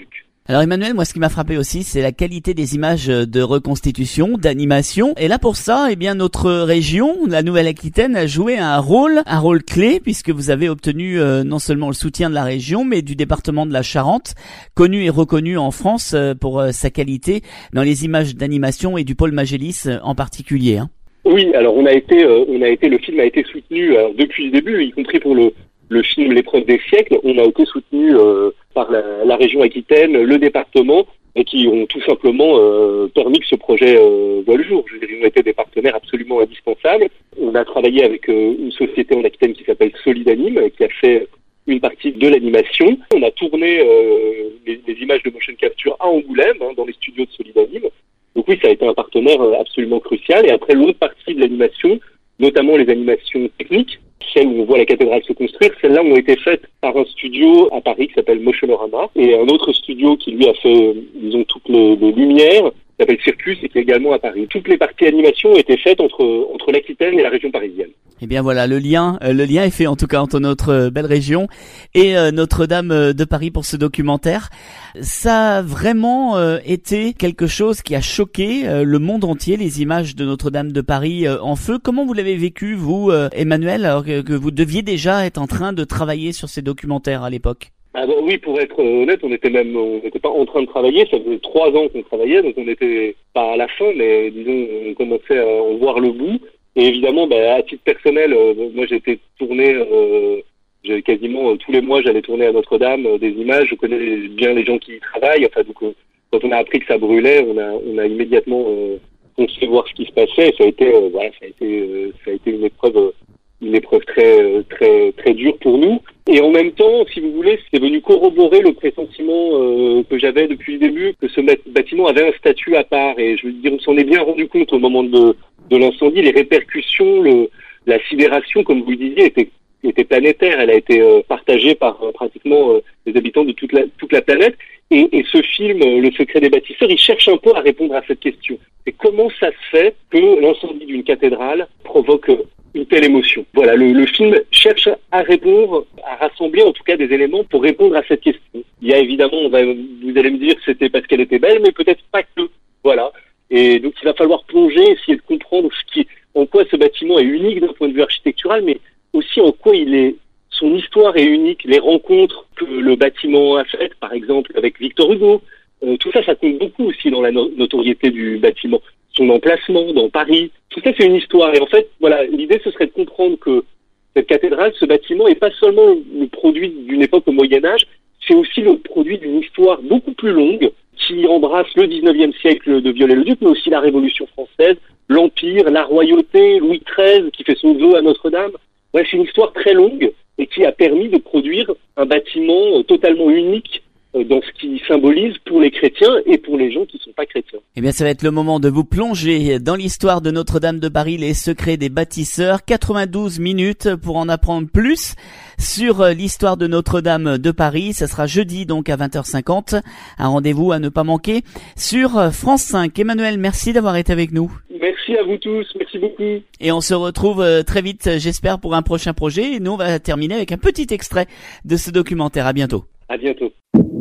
Alors Emmanuel, moi ce qui m'a frappé aussi, c'est la qualité des images de reconstitution, d'animation. Et là pour ça, eh bien notre région, la Nouvelle-Aquitaine, a joué un rôle, un rôle clé, puisque vous avez obtenu euh, non seulement le soutien de la région, mais du département de la Charente, connu et reconnu en France euh, pour euh, sa qualité dans les images d'animation et du pôle Magélis euh, en particulier. Hein. Oui, alors on a été, euh, on a été, le film a été soutenu alors, depuis le début, y compris pour le le film L'épreuve des siècles. On a été soutenu euh, par la, la région Aquitaine, le département, et qui ont tout simplement euh, permis que ce projet euh, voit le jour. Je veux dire, ils ont été des partenaires absolument indispensables. On a travaillé avec euh, une société en Aquitaine qui s'appelle Solidanime, qui a fait une partie de l'animation. On a tourné euh, les, les images de motion capture à Angoulême, hein, dans les studios de Solidanime. Donc oui, ça a été un partenaire absolument crucial. Et après, l'autre partie de l'animation, notamment les animations techniques, celles où on voit la cathédrale se construire, celles-là ont été faites par un studio à Paris qui s'appelle Motionorama, et un autre studio qui lui a fait, disons, toutes les, les lumières, qui s'appelle Circus, et qui est également à Paris. Toutes les parties animation ont été faites entre, entre l'Aquitaine et la région parisienne. Eh bien voilà, le lien, euh, le lien est fait en tout cas entre notre euh, belle région et euh, Notre-Dame euh, de Paris pour ce documentaire. Ça a vraiment euh, été quelque chose qui a choqué euh, le monde entier, les images de Notre-Dame de Paris euh, en feu. Comment vous l'avez vécu, vous, euh, Emmanuel, alors que, que vous deviez déjà être en train de travailler sur ces documentaires à l'époque? Ah bah oui, pour être honnête, on était même, on n'était pas en train de travailler. Ça faisait trois ans qu'on travaillait, donc on n'était pas à la fin, mais disons, on commençait à en voir le bout. Et évidemment, bah, à titre personnel, euh, moi j'étais tourné, euh, j'ai quasiment euh, tous les mois, j'allais tourner à Notre-Dame euh, des images. Je connais bien les gens qui y travaillent. Enfin, donc euh, quand on a appris que ça brûlait, on a, on a immédiatement euh, foncé voir ce qui se passait. Et ça a été, euh, voilà, ça a été, euh, ça a été une épreuve, euh, une épreuve très, très, très dure pour nous. Et en même temps, si vous voulez, c'est venu corroborer le pressentiment euh, que j'avais depuis le début, que ce bâtiment avait un statut à part. Et je veux dire, on s'en est bien rendu compte au moment de de l'incendie. Les répercussions, le, la sidération, comme vous le disiez, était, était planétaire. Elle a été euh, partagée par euh, pratiquement euh, les habitants de toute la, toute la planète. Et, et ce film, euh, Le secret des bâtisseurs, il cherche un peu à répondre à cette question. Et comment ça se fait que l'incendie d'une cathédrale provoque une telle émotion? Voilà, le, le film cherche à répondre, à rassembler en tout cas des éléments pour répondre à cette question. Il y a évidemment, on va, vous allez me dire que c'était parce qu'elle était belle, mais peut-être pas que. Voilà. Et donc il va falloir plonger, essayer de comprendre ce qui, en quoi ce bâtiment est unique d'un point de vue architectural, mais aussi en quoi il est, son histoire est unique, les rencontres que le bâtiment a faites, par exemple avec Victor Hugo, euh, tout ça, ça compte beaucoup aussi dans la no- notoriété du bâtiment. Son emplacement dans Paris, tout ça c'est une histoire. Et en fait, voilà, l'idée ce serait de comprendre que cette cathédrale, ce bâtiment, est pas seulement le produit d'une époque au Moyen-Âge, c'est aussi le produit d'une histoire beaucoup plus longue, qui embrasse le dix-neuvième siècle de Viollet-le-Duc, mais aussi la Révolution française, l'Empire, la royauté, Louis treize qui fait son vœu à Notre-Dame. Ouais, c'est une histoire très longue et qui a permis de produire un bâtiment totalement unique dans ce qui symbolise pour les chrétiens et pour les gens qui ne sont pas chrétiens. Eh bien, ça va être le moment de vous plonger dans l'histoire de Notre-Dame de Paris, les secrets des bâtisseurs. quatre-vingt-douze minutes pour en apprendre plus sur l'histoire de Notre-Dame de Paris. Ça sera jeudi, donc, à vingt heures cinquante. Un rendez-vous à ne pas manquer sur France cinq. Emmanuel, merci d'avoir été avec nous. Merci à vous tous. Merci beaucoup. Et on se retrouve très vite, j'espère, pour un prochain projet. Et nous, on va terminer avec un petit extrait de ce documentaire. À bientôt. À bientôt.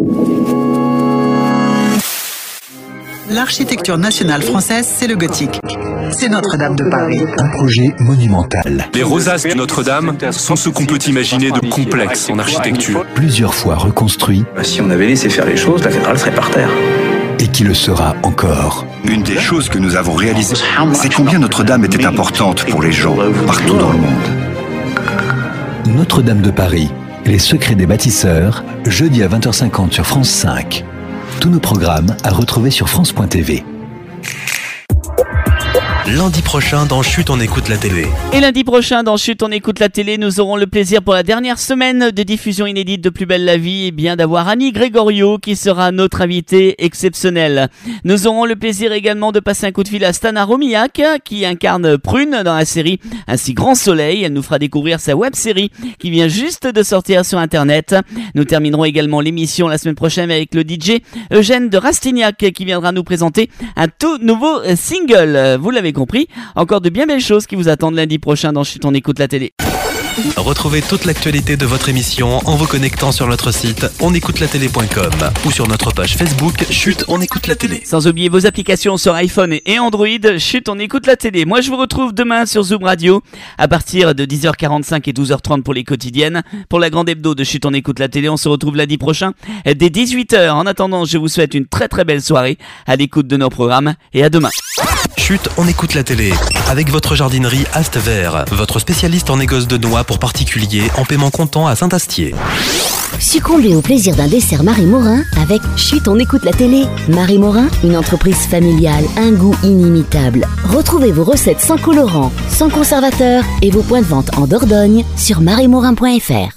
L'architecture nationale française, c'est le gothique. C'est Notre-Dame de Paris. Un projet monumental. Les rosaces de Notre-Dame sont ce qu'on peut imaginer de complexe en architecture. Plusieurs fois reconstruit. Si on avait laissé faire les choses, la cathédrale serait par terre. Et qui le sera encore. Une des choses que nous avons réalisées, c'est combien Notre-Dame était importante pour les gens, partout dans le monde. Notre-Dame de Paris, les secrets des bâtisseurs, jeudi à vingt heures cinquante sur France cinq. Tous nos programmes à retrouver sur France point T V. Lundi prochain, dans Chut, on écoute la télé. Et lundi prochain, dans Chut, on écoute la télé, nous aurons le plaisir pour la dernière semaine de diffusion inédite de Plus belle la vie, et bien d'avoir Annie Grégorio qui sera notre invitée exceptionnelle. Nous aurons le plaisir également de passer un coup de fil à Stana Romiak qui incarne Prune dans la série Ainsi Grand Soleil. Elle nous fera découvrir sa web-série qui vient juste de sortir sur Internet. Nous terminerons également l'émission la semaine prochaine avec le D J Eugène de Rastignac qui viendra nous présenter un tout nouveau single. Vous l'avez compris, encore de bien belles choses qui vous attendent lundi prochain dans Chut, on écoute la télé. Retrouvez toute l'actualité de votre émission en vous connectant sur notre site onécoutelatélé point com ou sur notre page Facebook Chut, on écoute la télé. Sans oublier vos applications sur iPhone et Android. Chut, on écoute la télé. Moi, je vous retrouve demain sur Zoom Radio à partir de dix heures quarante-cinq et douze heures trente pour les quotidiennes. Pour la grande hebdo de Chut, on écoute la télé, on se retrouve lundi prochain dès dix-huit heures. En attendant, je vous souhaite une très très belle soirée à l'écoute de nos programmes et à demain. Chut, on écoute la télé avec votre jardinerie Ast Vert, votre spécialiste en négoce de noix pour particuliers en paiement comptant à Saint-Astier. Succombez au plaisir d'un dessert Marie Morin avec Chut, on écoute la télé. Marie Morin, une entreprise familiale, un goût inimitable. Retrouvez vos recettes sans colorant, sans conservateur et vos points de vente en Dordogne sur marie morin point f r.